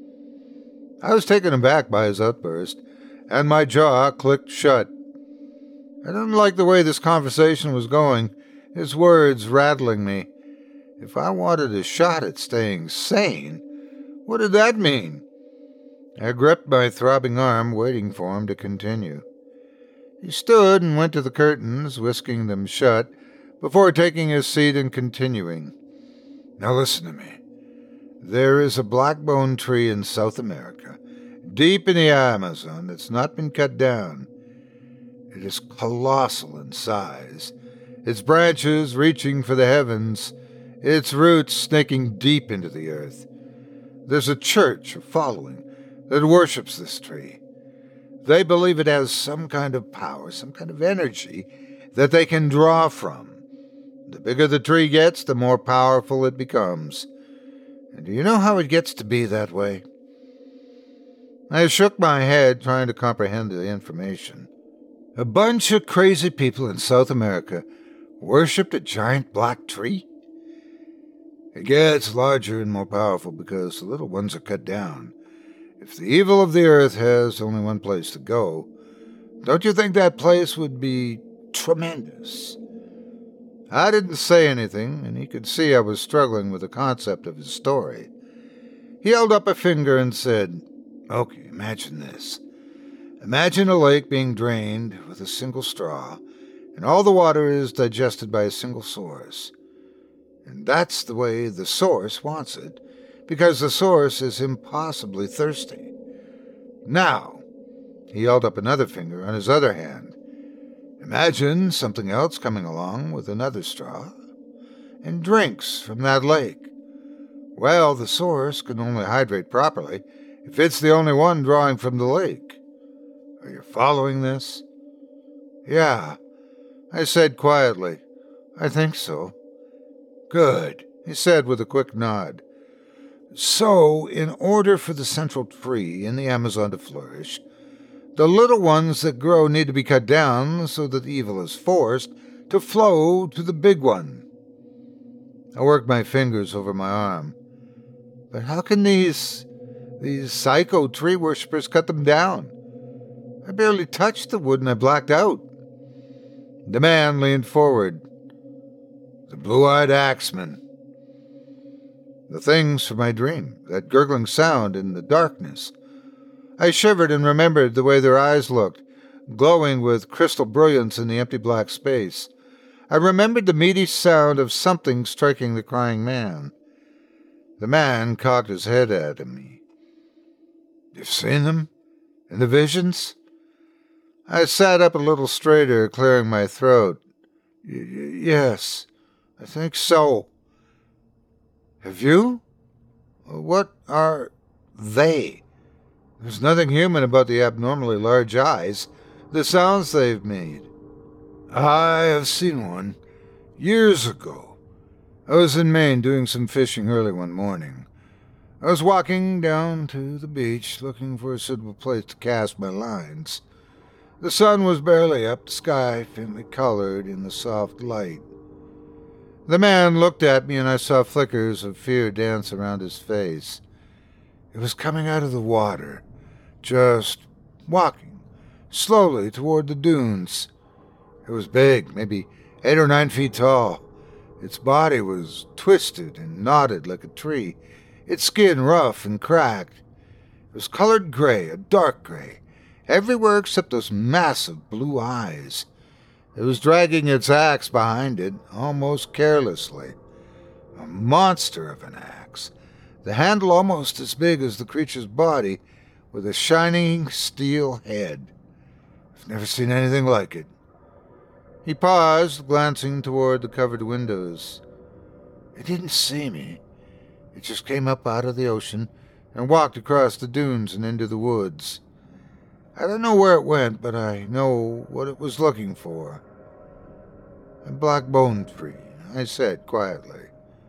I was taken aback by his outburst, and my jaw clicked shut. I didn't like the way this conversation was going, his words rattling me. If I wanted a shot at staying sane, what did that mean? I gripped my throbbing arm, waiting for him to continue. He stood and went to the curtains, whisking them shut, before taking his seat and continuing. Now listen to me. There is a blackbone tree in South America, deep in the Amazon, that's not been cut down. It is colossal in size, its branches reaching for the heavens, its roots snaking deep into the earth. There's a church, a following, that worships this tree. They believe it has some kind of power, some kind of energy that they can draw from. The bigger the tree gets, the more powerful it becomes. And do you know how it gets to be that way? I shook my head, trying to comprehend the information. A bunch of crazy people in South America worshipped a giant black tree? It gets larger and more powerful because the little ones are cut down. If the evil of the earth has only one place to go, don't you think that place would be tremendous? I didn't say anything, and he could see I was struggling with the concept of his story. He held up a finger and said, Okay, imagine this. Imagine a lake being drained with a single straw, and all the water is digested by a single source. And that's the way the source wants it, because the source is impossibly thirsty. Now, he held up another finger on his other hand. Imagine something else coming along with another straw and drinks from that lake. Well, the source can only hydrate properly if it's the only one drawing from the lake. Are you following this? Yeah, I said quietly. I think so. Good, he said with a quick nod. So, in order for the central tree in the Amazon to flourish, the little ones that grow need to be cut down so that the evil is forced to flow to the big one. I worked my fingers over my arm. But how can these, these psycho tree worshippers cut them down? I barely touched the wood and I blacked out. The man leaned forward. The blue-eyed axeman. The things from my dream, that gurgling sound in the darkness. I shivered and remembered the way their eyes looked, glowing with crystal brilliance in the empty black space. I remembered the meaty sound of something striking the crying man. The man cocked his head at me. You've seen them? In the visions? I sat up a little straighter, clearing my throat. Y- yes, I think so. Have you? What are they? There's nothing human about the abnormally large eyes, the sounds they've made. I have seen one. Years ago. I was in Maine doing some fishing early one morning. I was walking down to the beach looking for a suitable place to cast my lines. The sun was barely up, the sky faintly colored in the soft light. The man looked at me, and I saw flickers of fear dance around his face. It was coming out of the water, just walking slowly toward the dunes. It was big, maybe eight or nine feet tall. Its body was twisted and knotted like a tree, its skin rough and cracked. It was colored gray, a dark gray, everywhere except those massive blue eyes. It was dragging its axe behind it, almost carelessly. A monster of an axe, the handle almost as big as the creature's body, with a shining steel head. I've never seen anything like it. He paused, glancing toward the covered windows. It didn't see me. It just came up out of the ocean and walked across the dunes and into the woods. I don't know where it went, but I know what it was looking for. A black bone tree, I said quietly.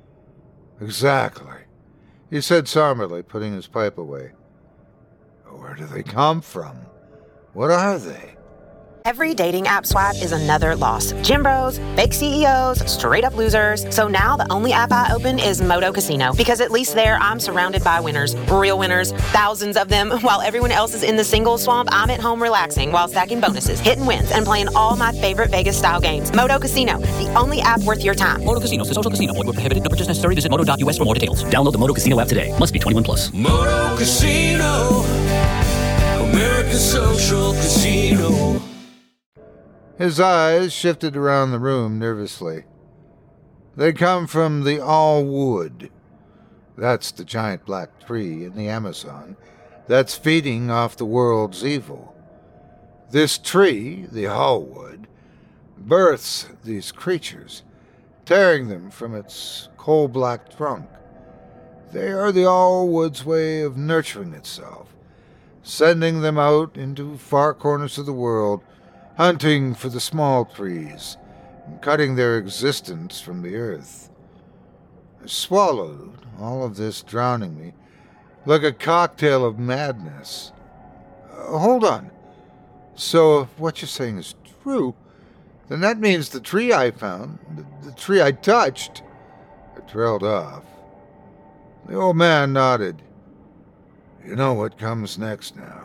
Exactly, he said somberly, putting his pipe away. Where do they come from? What are they? Every dating app swipe is another loss. Gym bros, fake C E Os, straight up losers. So now the only app I open is Moto Casino, because at least there I'm surrounded by winners, real winners, thousands of them. While everyone else is in the single swamp, I'm at home relaxing while stacking bonuses, hitting wins, and playing all my favorite Vegas style games. Moto Casino, the only app worth your time. Moto Casino is a social casino. Void where prohibited. No purchase necessary. Visit moto dot u s for more details. Download the Moto Casino app today. Must be twenty-one plus. Moto Casino, America's social casino. His eyes shifted around the room nervously. They come from the all wood. That's the giant black tree in the Amazon that's feeding off the world's evil. This tree, the all wood, births these creatures, tearing them from its coal-black trunk. They are the all wood's way of nurturing itself, sending them out into far corners of the world, hunting for the small trees, and cutting their existence from the earth. I swallowed all of this, drowning me, like a cocktail of madness. Uh, hold on. So if what you're saying is true, then that means the tree I found, the, the tree I touched, I trailed off. The old man nodded. You know what comes next now.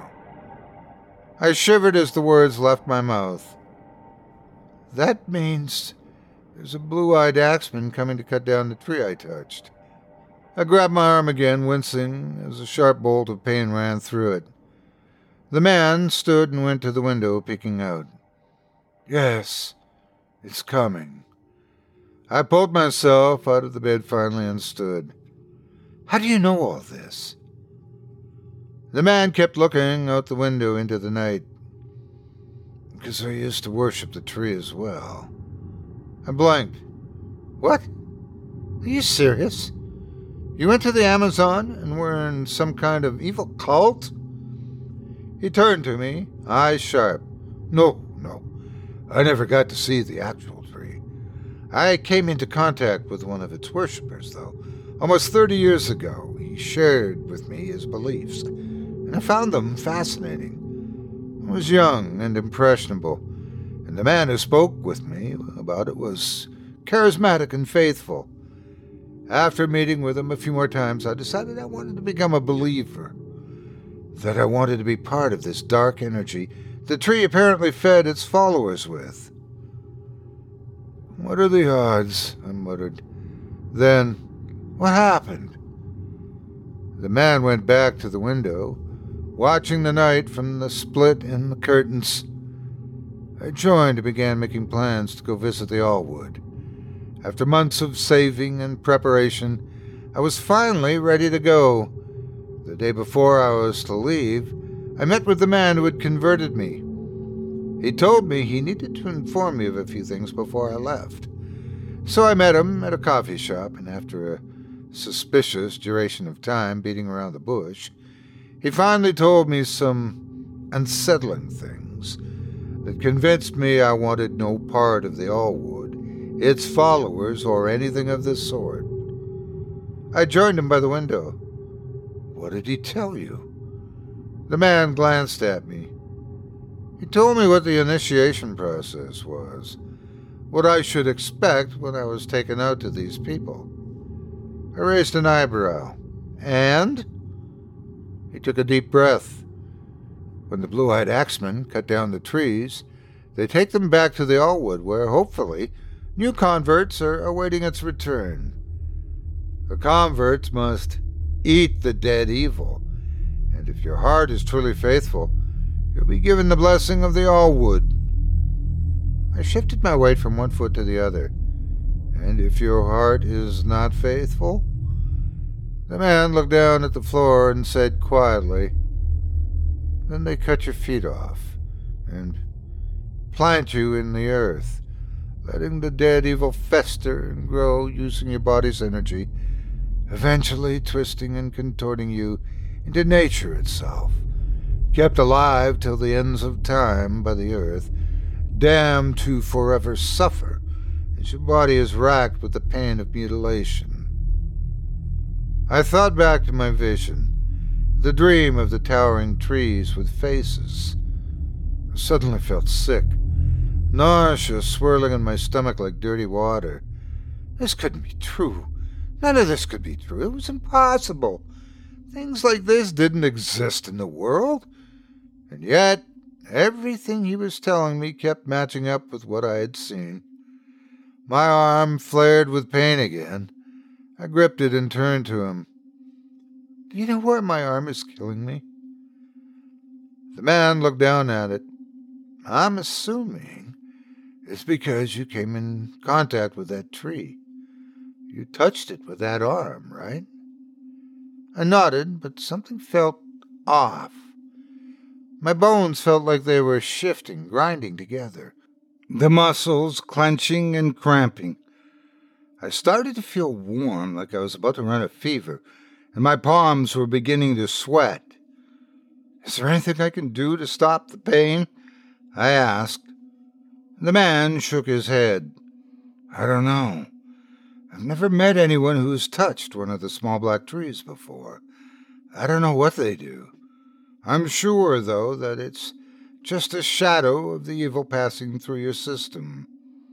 I shivered as the words left my mouth. That means there's a blue-eyed axeman coming to cut down the tree I touched. I grabbed my arm again, wincing as a sharp bolt of pain ran through it. The man stood and went to the window, peeking out. Yes, it's coming. I pulled myself out of the bed finally and stood. How do you know all this? The man kept looking out the window into the night. Because I used to worship the tree as well. I blinked. What? Are you serious? You went to the Amazon and were in some kind of evil cult? He turned to me, eyes sharp. No, no. I never got to see the actual tree. I came into contact with one of its worshippers, though, almost thirty years ago. He shared with me his beliefs, and I found them fascinating. I was young and impressionable, and the man who spoke with me about it was charismatic and faithful. After meeting with him a few more times, I decided I wanted to become a believer, that I wanted to be part of this dark energy the tree apparently fed its followers with. What are the odds? I muttered. Then, what happened? The man went back to the window, watching the night from the split in the curtains. I joined and began making plans to go visit the Allwood. After months of saving and preparation, I was finally ready to go. The day before I was to leave, I met with the man who had converted me. He told me he needed to inform me of a few things before I left. So I met him at a coffee shop, and after a suspicious duration of time beating around the bush, he finally told me some unsettling things that convinced me I wanted no part of the Allwood, its followers, or anything of this sort. I joined him by the window. What did he tell you? The man glanced at me. He told me what the initiation process was. what I should expect when I was taken out to these people. I raised an eyebrow. And? He took a deep breath. When the blue-eyed axemen cut down the trees, they take them back to the Allwood, where, hopefully, new converts are awaiting its return. The converts must eat the dead evil, and if your heart is truly faithful, you'll be given the blessing of the Allwood. I shifted my weight from one foot to the other. And if your heart is not faithful? The man looked down at the floor and said quietly, then they cut your feet off and plant you in the earth, letting the dead evil fester and grow using your body's energy, eventually twisting and contorting you into nature itself, kept alive till the ends of time by the earth, damned to forever suffer as your body is racked with the pain of mutilation. I thought back to my vision, the dream of the towering trees with faces. I suddenly felt sick, nausea swirling in my stomach like dirty water. This couldn't be true. None of this could be true. It was impossible. Things like this didn't exist in the world. And yet, everything he was telling me kept matching up with what I had seen. My arm flared with pain again. I gripped it and turned to him. Do you know why my arm is killing me? The man looked down at it. I'm assuming it's because you came in contact with that tree. You touched it with that arm, right? I nodded, but something felt off. My bones felt like they were shifting, grinding together, the muscles clenching and cramping. I started to feel warm, like I was about to run a fever, and my palms were beginning to sweat. Is there anything I can do to stop the pain? I asked. The man shook his head. I don't know. I've never met anyone who's touched one of the small black trees before. I don't know what they do. I'm sure, though, that it's just a shadow of the evil passing through your system.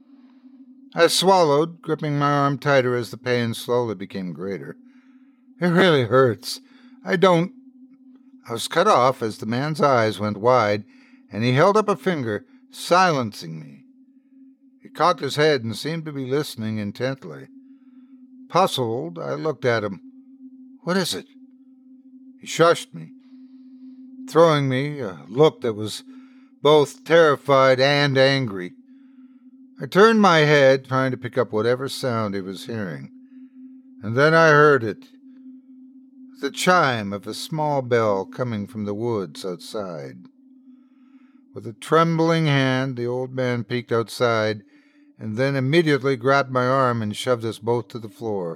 I swallowed, gripping my arm tighter as the pain slowly became greater. It really hurts. I don't... I was cut off as the man's eyes went wide, and he held up a finger, silencing me. He cocked his head and seemed to be listening intently. Puzzled, I looked at him. What is it? He shushed me, throwing me a look that was both terrified and angry. I turned my head, trying to pick up whatever sound he was hearing, and then I heard it. The chime of a small bell coming from the woods outside. With a trembling hand, the old man peeked outside, and then immediately grabbed my arm and shoved us both to the floor.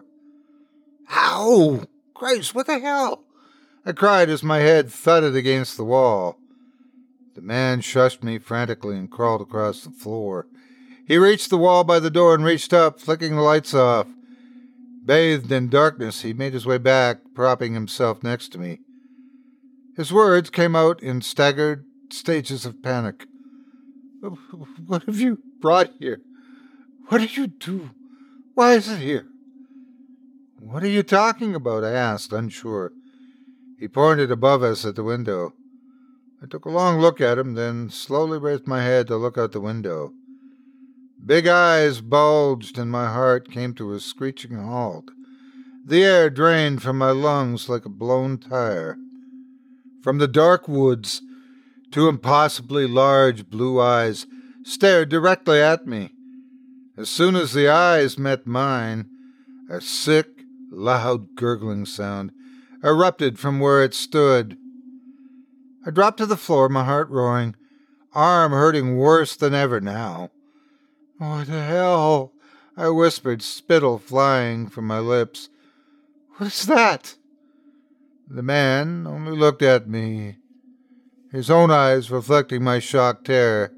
Ow! Christ, what the hell? I cried as my head thudded against the wall. The man shushed me frantically and crawled across the floor. He reached the wall by the door and reached up, flicking the lights off. Bathed in darkness, he made his way back, propping himself next to me. His words came out in staggered stages of panic. What have you brought here? What did you do? Why is it here? What are you talking about? I asked, unsure. He pointed above us at the window. I took a long look at him, then slowly raised my head to look out the window. Big eyes bulged, and my heart came to a screeching halt. The air drained from my lungs like a blown tire. From the dark woods, two impossibly large blue eyes stared directly at me. As soon as the eyes met mine, a sick, loud gurgling sound erupted from where it stood. I dropped to the floor, my heart roaring, arm hurting worse than ever now. What the hell? I whispered, spittle flying from my lips. What is that? The man only looked at me, his own eyes reflecting my shocked terror.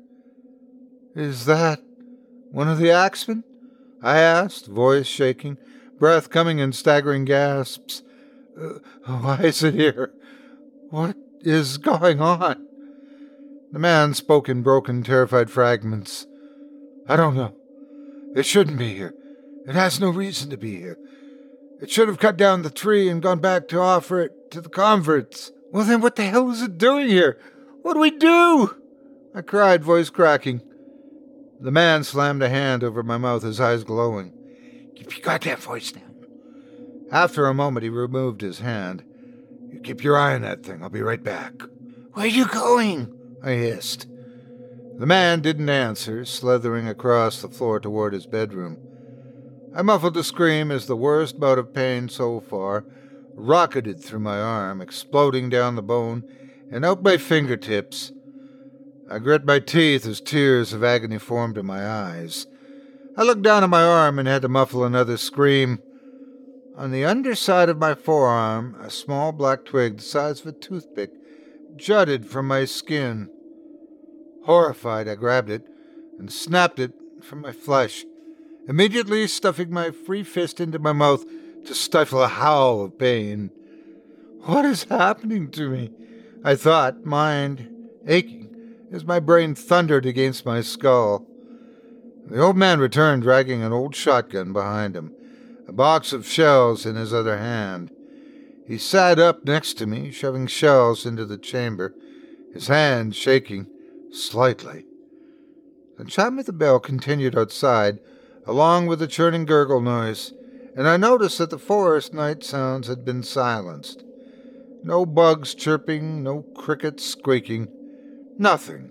Is that one of the axemen? I asked, voice shaking, breath coming in staggering gasps. Uh, why is it here? What is going on? The man spoke in broken, terrified fragments. I don't know. It shouldn't be here. It has no reason to be here. It should have cut down the tree and gone back to offer it to the converts. Well, then what the hell is it doing here? What do we do? I cried, voice cracking. The man slammed a hand over my mouth, his eyes glowing. Keep your goddamn voice down. After a moment, he removed his hand. You keep your eye on that thing. I'll be right back. Where are you going? I hissed. The man didn't answer, slithering across the floor toward his bedroom. I muffled a scream as the worst bout of pain so far rocketed through my arm, exploding down the bone and out my fingertips. I grit my teeth as tears of agony formed in my eyes. I looked down at my arm and had to muffle another scream. On the underside of my forearm, a small black twig the size of a toothpick jutted from my skin. Horrified, I grabbed it and snapped it from my flesh, immediately stuffing my free fist into my mouth to stifle a howl of pain. What is happening to me? I thought, mind aching, as my brain thundered against my skull. The old man returned, dragging an old shotgun behind him, a box of shells in his other hand. He sat up next to me, shoving shells into the chamber, his hand shaking slightly. The chime of the bell continued outside, along with the churning gurgle noise, and I noticed that the forest night sounds had been silenced. No bugs chirping, no crickets squeaking, nothing.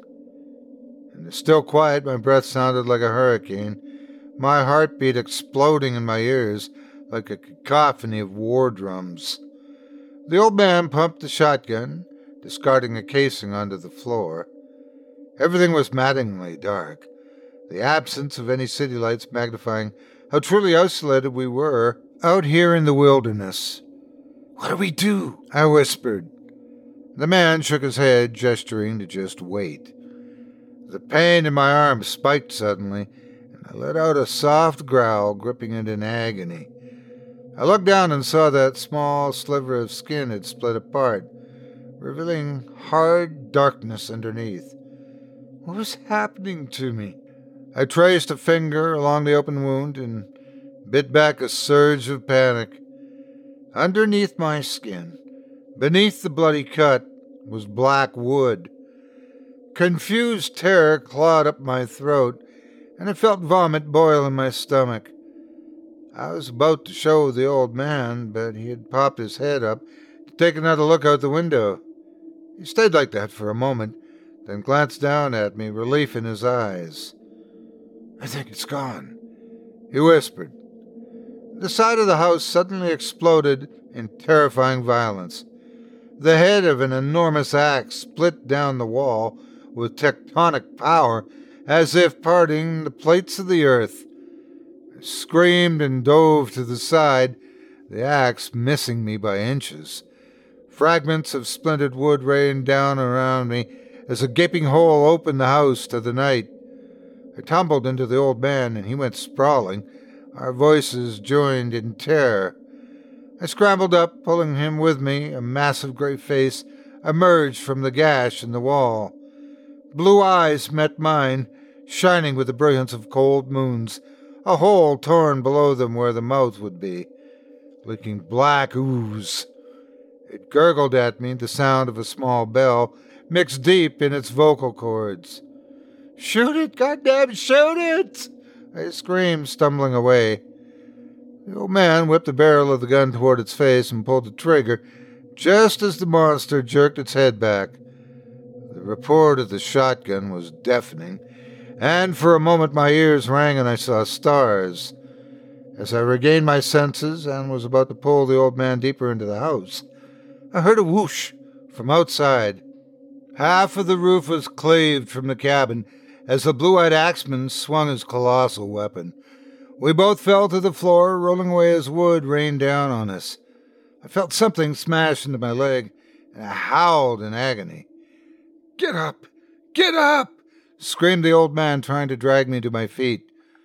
In the still quiet, my breath sounded like a hurricane, my heartbeat exploding in my ears like a cacophony of war drums. The old man pumped the shotgun, discarding a casing onto the floor. Everything was maddeningly dark, the absence of any city lights magnifying how truly isolated we were out here in the wilderness. What do we do? I whispered. The man shook his head, gesturing to just wait. The pain in my arm spiked suddenly, and I let out a soft growl, gripping it in agony. I looked down and saw that small sliver of skin had split apart, revealing hard darkness underneath. What was happening to me? I traced a finger along the open wound and bit back a surge of panic. Underneath my skin, beneath the bloody cut, was black wood. Confused terror clawed up my throat, and I felt vomit boil in my stomach. I was about to show the old man, but he had popped his head up to take another look out the window. He stayed like that for a moment, then glanced down at me, relief in his eyes. I think it's gone, he whispered. The side of the house suddenly exploded in terrifying violence. The head of an enormous axe split down the wall with tectonic power, as if parting the plates of the earth. I screamed and dove to the side, the axe missing me by inches. Fragments of splintered wood rained down around me as a gaping hole opened the house to the night. I tumbled into the old man, and he went sprawling. Our voices joined in terror. I scrambled up, pulling him with me. A massive gray face emerged from the gash in the wall. Blue eyes met mine, shining with the brilliance of cold moons, a hole torn below them where the mouth would be, leaking black ooze. It gurgled at me, the sound of a small bell, mixed deep in its vocal cords. "Shoot it, goddamn, shoot it!" I screamed, stumbling away. The old man whipped the barrel of the gun toward its face and pulled the trigger, just as the monster jerked its head back. The report of the shotgun was deafening, and for a moment my ears rang and I saw stars. As I regained my senses and was about to pull the old man deeper into the house, I heard a whoosh from outside. Half of the roof was cleaved from the cabin as the blue-eyed axeman swung his colossal weapon. We both fell to the floor, rolling away as wood rained down on us. I felt something smash into my leg, and I howled in agony. "Get up! Get up!" screamed the old man, trying to drag me to my feet.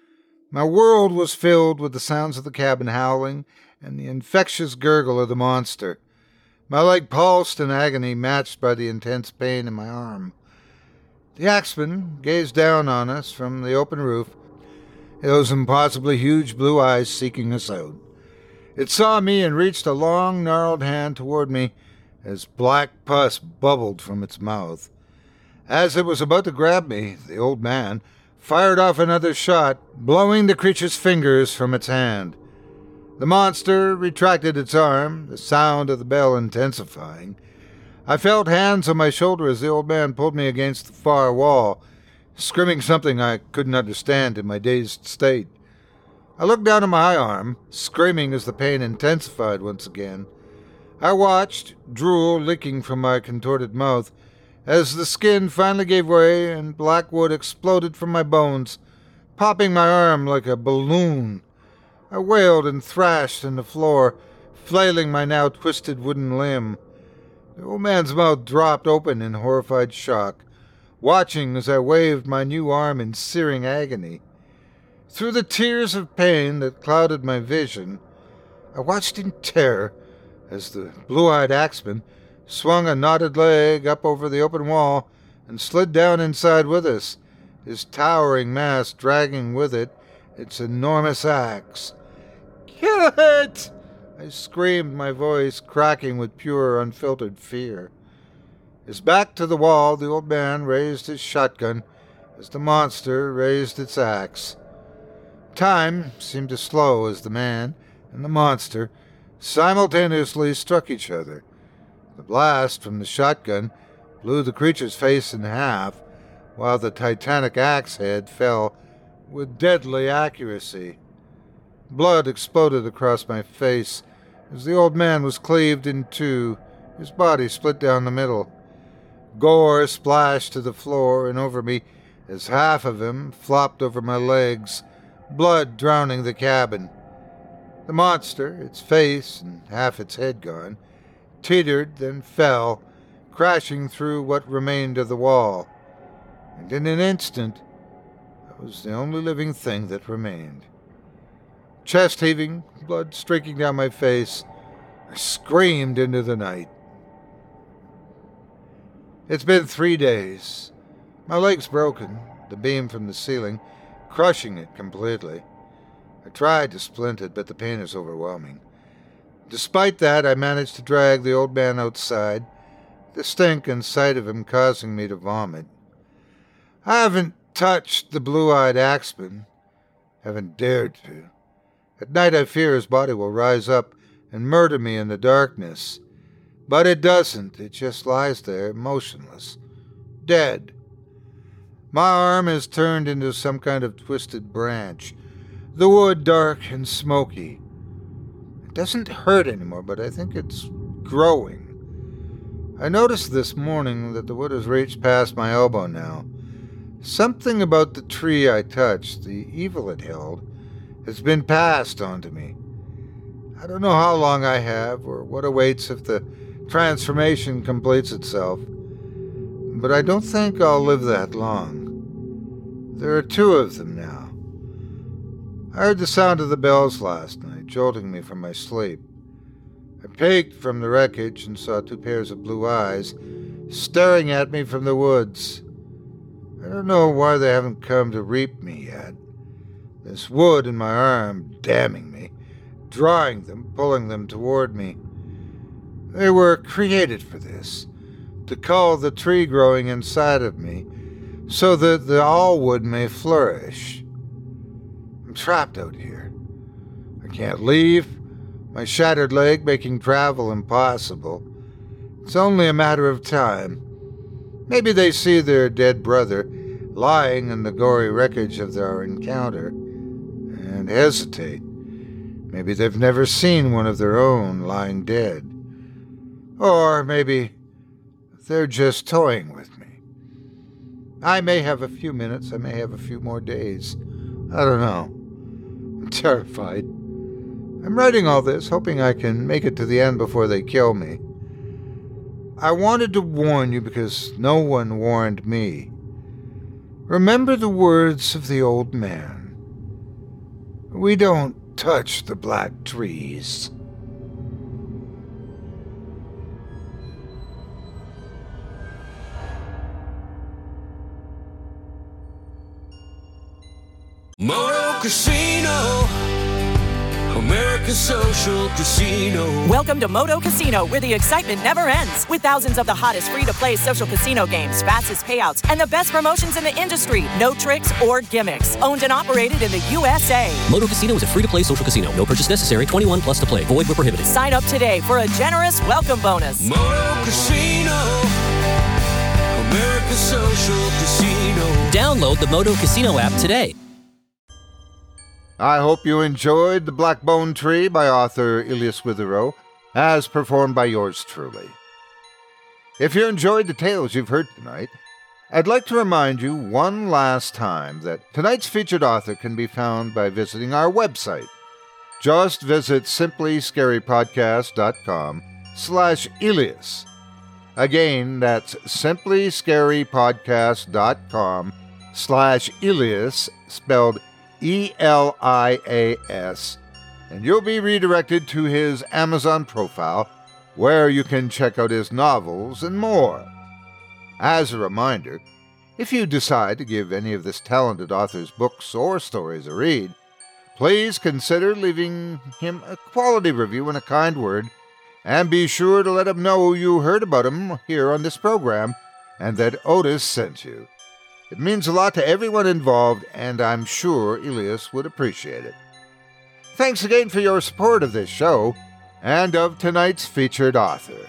My world was filled with the sounds of the cabin howling and the infectious gurgle of the monster. My leg pulsed in agony, matched by the intense pain in my arm. The axeman gazed down on us from the open roof, those impossibly huge blue eyes seeking us out. It saw me and reached a long, gnarled hand toward me as black pus bubbled from its mouth. As it was about to grab me, the old man fired off another shot, blowing the creature's fingers from its hand. The monster retracted its arm, the sound of the bell intensifying. I felt hands on my shoulder as the old man pulled me against the far wall, screaming something I couldn't understand in my dazed state. I looked down at my arm, screaming as the pain intensified once again. I watched, drool leaking from my contorted mouth, as the skin finally gave way and black wood exploded from my bones, popping my arm like a balloon. I wailed and thrashed on the floor, flailing my now twisted wooden limb. The old man's mouth dropped open in horrified shock, watching as I waved my new arm in searing agony. Through the tears of pain that clouded my vision, I watched in terror as the blue-eyed axeman swung a knotted leg up over the open wall and slid down inside with us, his towering mass dragging with it its enormous axe. "Kill it!" I screamed, my voice cracking with pure, unfiltered fear. His back to the wall, the old man raised his shotgun as the monster raised its axe. Time seemed to slow as the man and the monster simultaneously struck each other. The blast from the shotgun blew the creature's face in half, while the titanic axe head fell with deadly accuracy. Blood exploded across my face as the old man was cleaved in two, his body split down the middle. Gore splashed to the floor and over me as half of him flopped over my legs, blood drowning the cabin. The monster, its face and half its head gone, teetered, then fell, crashing through what remained of the wall. And in an instant, I was the only living thing that remained. Chest heaving, blood streaking down my face, I screamed into the night. It's been three days. My leg's broken, the beam from the ceiling crushing it completely. I tried to splint it, but the pain is overwhelming. Despite that, I managed to drag the old man outside, the stink and sight of him causing me to vomit. I haven't touched the blue-eyed axeman, haven't dared to. At night I fear his body will rise up and murder me in the darkness. But it doesn't. It just lies there, motionless, dead. My arm is turned into some kind of twisted branch, the wood dark and smoky. It doesn't hurt anymore, but I think it's growing. I noticed this morning that the wood has reached past my elbow now. Something about the tree I touched, the evil it held, has been passed on to me. I don't know how long I have, or what awaits if the transformation completes itself, but I don't think I'll live that long. There are two of them now. I heard the sound of the bells last night, jolting me from my sleep. I peeked from the wreckage and saw two pairs of blue eyes staring at me from the woods. I don't know why they haven't come to reap me yet. This wood in my arm damning me, drawing them, pulling them toward me. They were created for this, to cull the tree growing inside of me, so that the all-wood may flourish. I'm trapped out here. I can't leave, my shattered leg making travel impossible. It's only a matter of time. Maybe they see their dead brother lying in the gory wreckage of their encounter and hesitate. Maybe they've never seen one of their own lying dead. Or maybe they're just toying with me. I may have a few minutes, I may have a few more days. I don't know. I'm terrified. I'm writing all this, hoping I can make it to the end before they kill me. I wanted to warn you because no one warned me. Remember the words of the old man. We don't touch the black trees. Moto Casino. America's Social Casino. Welcome to Moto Casino, where the excitement never ends. With thousands of the hottest free-to-play social casino games, fastest payouts, and the best promotions in the industry. No tricks or gimmicks. Owned and operated in the U S A. Moto Casino is a free-to-play social casino. No purchase necessary. twenty-one plus to play. Void where prohibited. Sign up today for a generous welcome bonus. Moto Casino. America's Social Casino. Download the Moto Casino app today. I hope you enjoyed The Black Bone Tree by author Elias Witherow, as performed by yours truly. If you enjoyed the tales you've heard tonight, I'd like to remind you one last time that tonight's featured author can be found by visiting our website. Just visit simplyscarypodcast.com slash Elias. Again, that's simplyscarypodcast.com slash Elias, spelled E L I A S, and you'll be redirected to his Amazon profile, where you can check out his novels and more. As a reminder, if you decide to give any of this talented author's books or stories a read, please consider leaving him a quality review and a kind word, and be sure to let him know you heard about him here on this program, and that Otis sent you. It means a lot to everyone involved, and I'm sure Elias would appreciate it. Thanks again for your support of this show, and of tonight's featured author.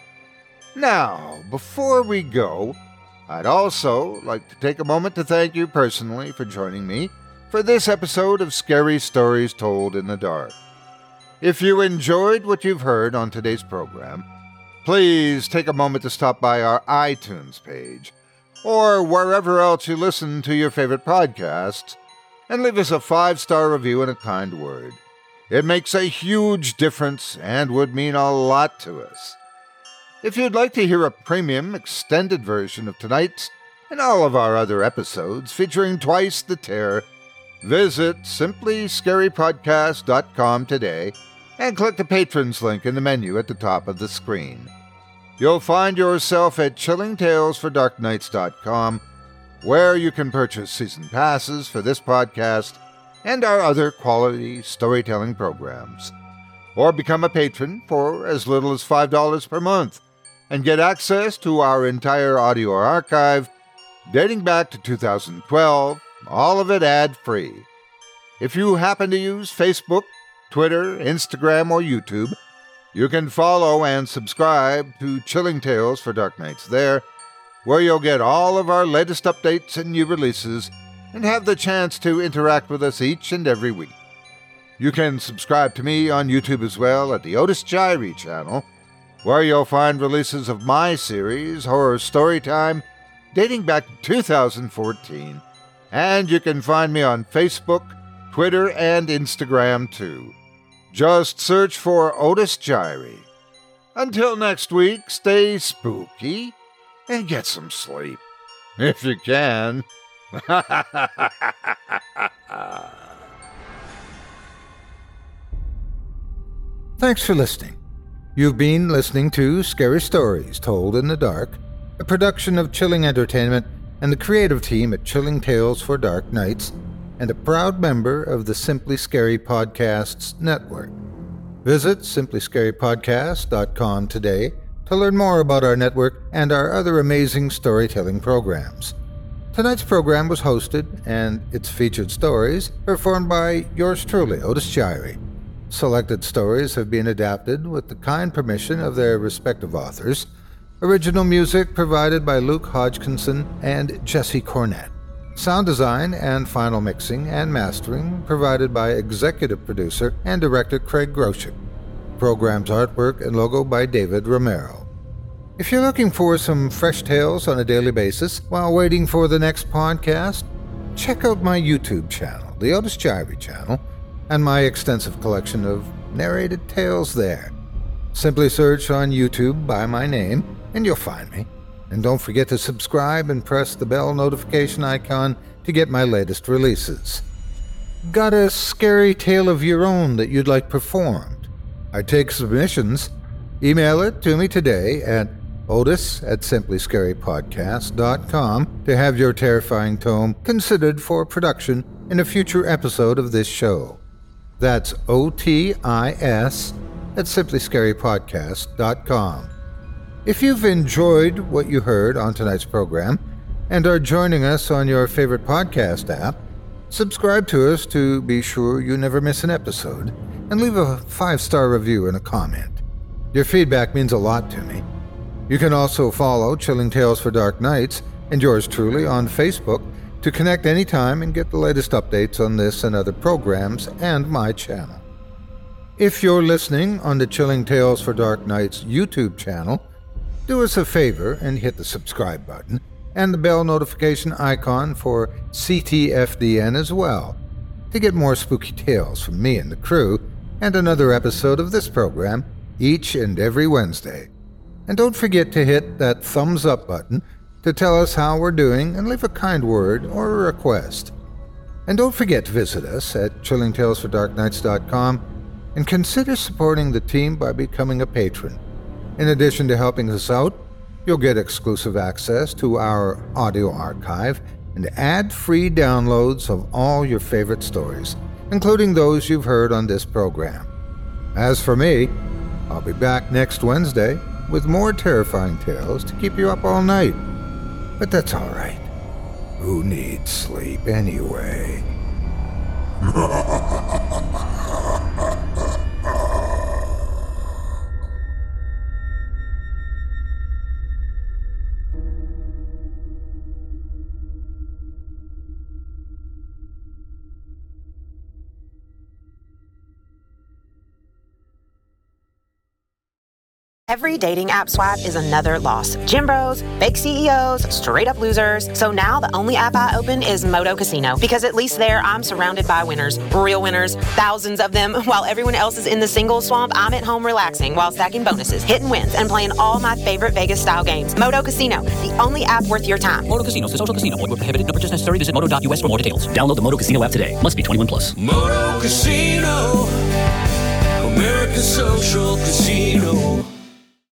Now, before we go, I'd also like to take a moment to thank you personally for joining me for this episode of Scary Stories Told in the Dark. If you enjoyed what you've heard on today's program, please take a moment to stop by our iTunes page, or wherever else you listen to your favorite podcasts, and leave us a five-star review and a kind word. It makes a huge difference and would mean a lot to us. If you'd like to hear a premium extended version of tonight's and all of our other episodes featuring twice the terror, visit simply scary podcast dot com today and click the Patrons link in the menu at the top of the screen. You'll find yourself at chilling tales for dark nights dot com, where you can purchase season passes for this podcast and our other quality storytelling programs, or become a patron for as little as five dollars per month and get access to our entire audio archive dating back to two thousand twelve, all of it ad-free. If you happen to use Facebook, Twitter, Instagram, or YouTube, you can follow and subscribe to Chilling Tales for Dark Nights there, where you'll get all of our latest updates and new releases and have the chance to interact with us each and every week. You can subscribe to me on YouTube as well at the Otis Jiry channel, where you'll find releases of my series, Horror Storytime, dating back to two thousand fourteen, and you can find me on Facebook, Twitter, and Instagram too. Just search for Otis Jiry. Until next week, stay spooky and get some sleep. If you can. Thanks for listening. You've been listening to Scary Stories Told in the Dark, a production of Chilling Entertainment and the creative team at Chilling Tales for Dark Nights, and a proud member of the Simply Scary Podcasts Network. Visit simply scary podcast dot com today to learn more about our network and our other amazing storytelling programs. Tonight's program was hosted, and its featured stories performed by yours truly, Otis Jiry. Selected stories have been adapted with the kind permission of their respective authors. Original music provided by Luke Hodgkinson and Jesse Cornett. Sound design and final mixing and mastering provided by executive producer and director Craig Groshek. Program's artwork and logo by David Romero. If you're looking for some fresh tales on a daily basis while waiting for the next podcast, check out my YouTube channel, the Otis Jiry channel, and my extensive collection of narrated tales there. Simply search on YouTube by my name and you'll find me. And don't forget to subscribe and press the bell notification icon to get my latest releases. Got a scary tale of your own that you'd like performed? I take submissions. Email it to me today at Otis at simply scary podcast dot com to have your terrifying tome considered for production in a future episode of this show. That's O T I S at simply scary podcast dot com. If you've enjoyed what you heard on tonight's program and are joining us on your favorite podcast app, subscribe to us to be sure you never miss an episode, and leave a five-star review and a comment. Your feedback means a lot to me. You can also follow Chilling Tales for Dark Nights and yours truly on Facebook to connect anytime and get the latest updates on this and other programs and my channel. If you're listening on the Chilling Tales for Dark Nights YouTube channel, do us a favor and hit the subscribe button and the bell notification icon for C T F D N as well to get more spooky tales from me and the crew and another episode of this program each and every Wednesday. And don't forget to hit that thumbs up button to tell us how we're doing and leave a kind word or a request. And don't forget to visit us at chilling tales for dark nights dot com and consider supporting the team by becoming a patron. In addition to helping us out, you'll get exclusive access to our audio archive and ad-free downloads of all your favorite stories, including those you've heard on this program. As for me, I'll be back next Wednesday with more terrifying tales to keep you up all night. But that's all right. Who needs sleep anyway? Every dating app swipe is another loss. Gym bros, fake C E Os, straight up losers. So now the only app I open is Moto Casino, because at least there I'm surrounded by winners, real winners, thousands of them. While everyone else is in the singles swamp, I'm at home relaxing while stacking bonuses, hitting wins, and playing all my favorite Vegas style games. Moto Casino, the only app worth your time. Moto Casino is a social casino. Void where prohibited. No purchase necessary. Visit moto dot U S for more details. Download the Moto Casino app today. Must be twenty-one plus. Moto Casino, America's social casino.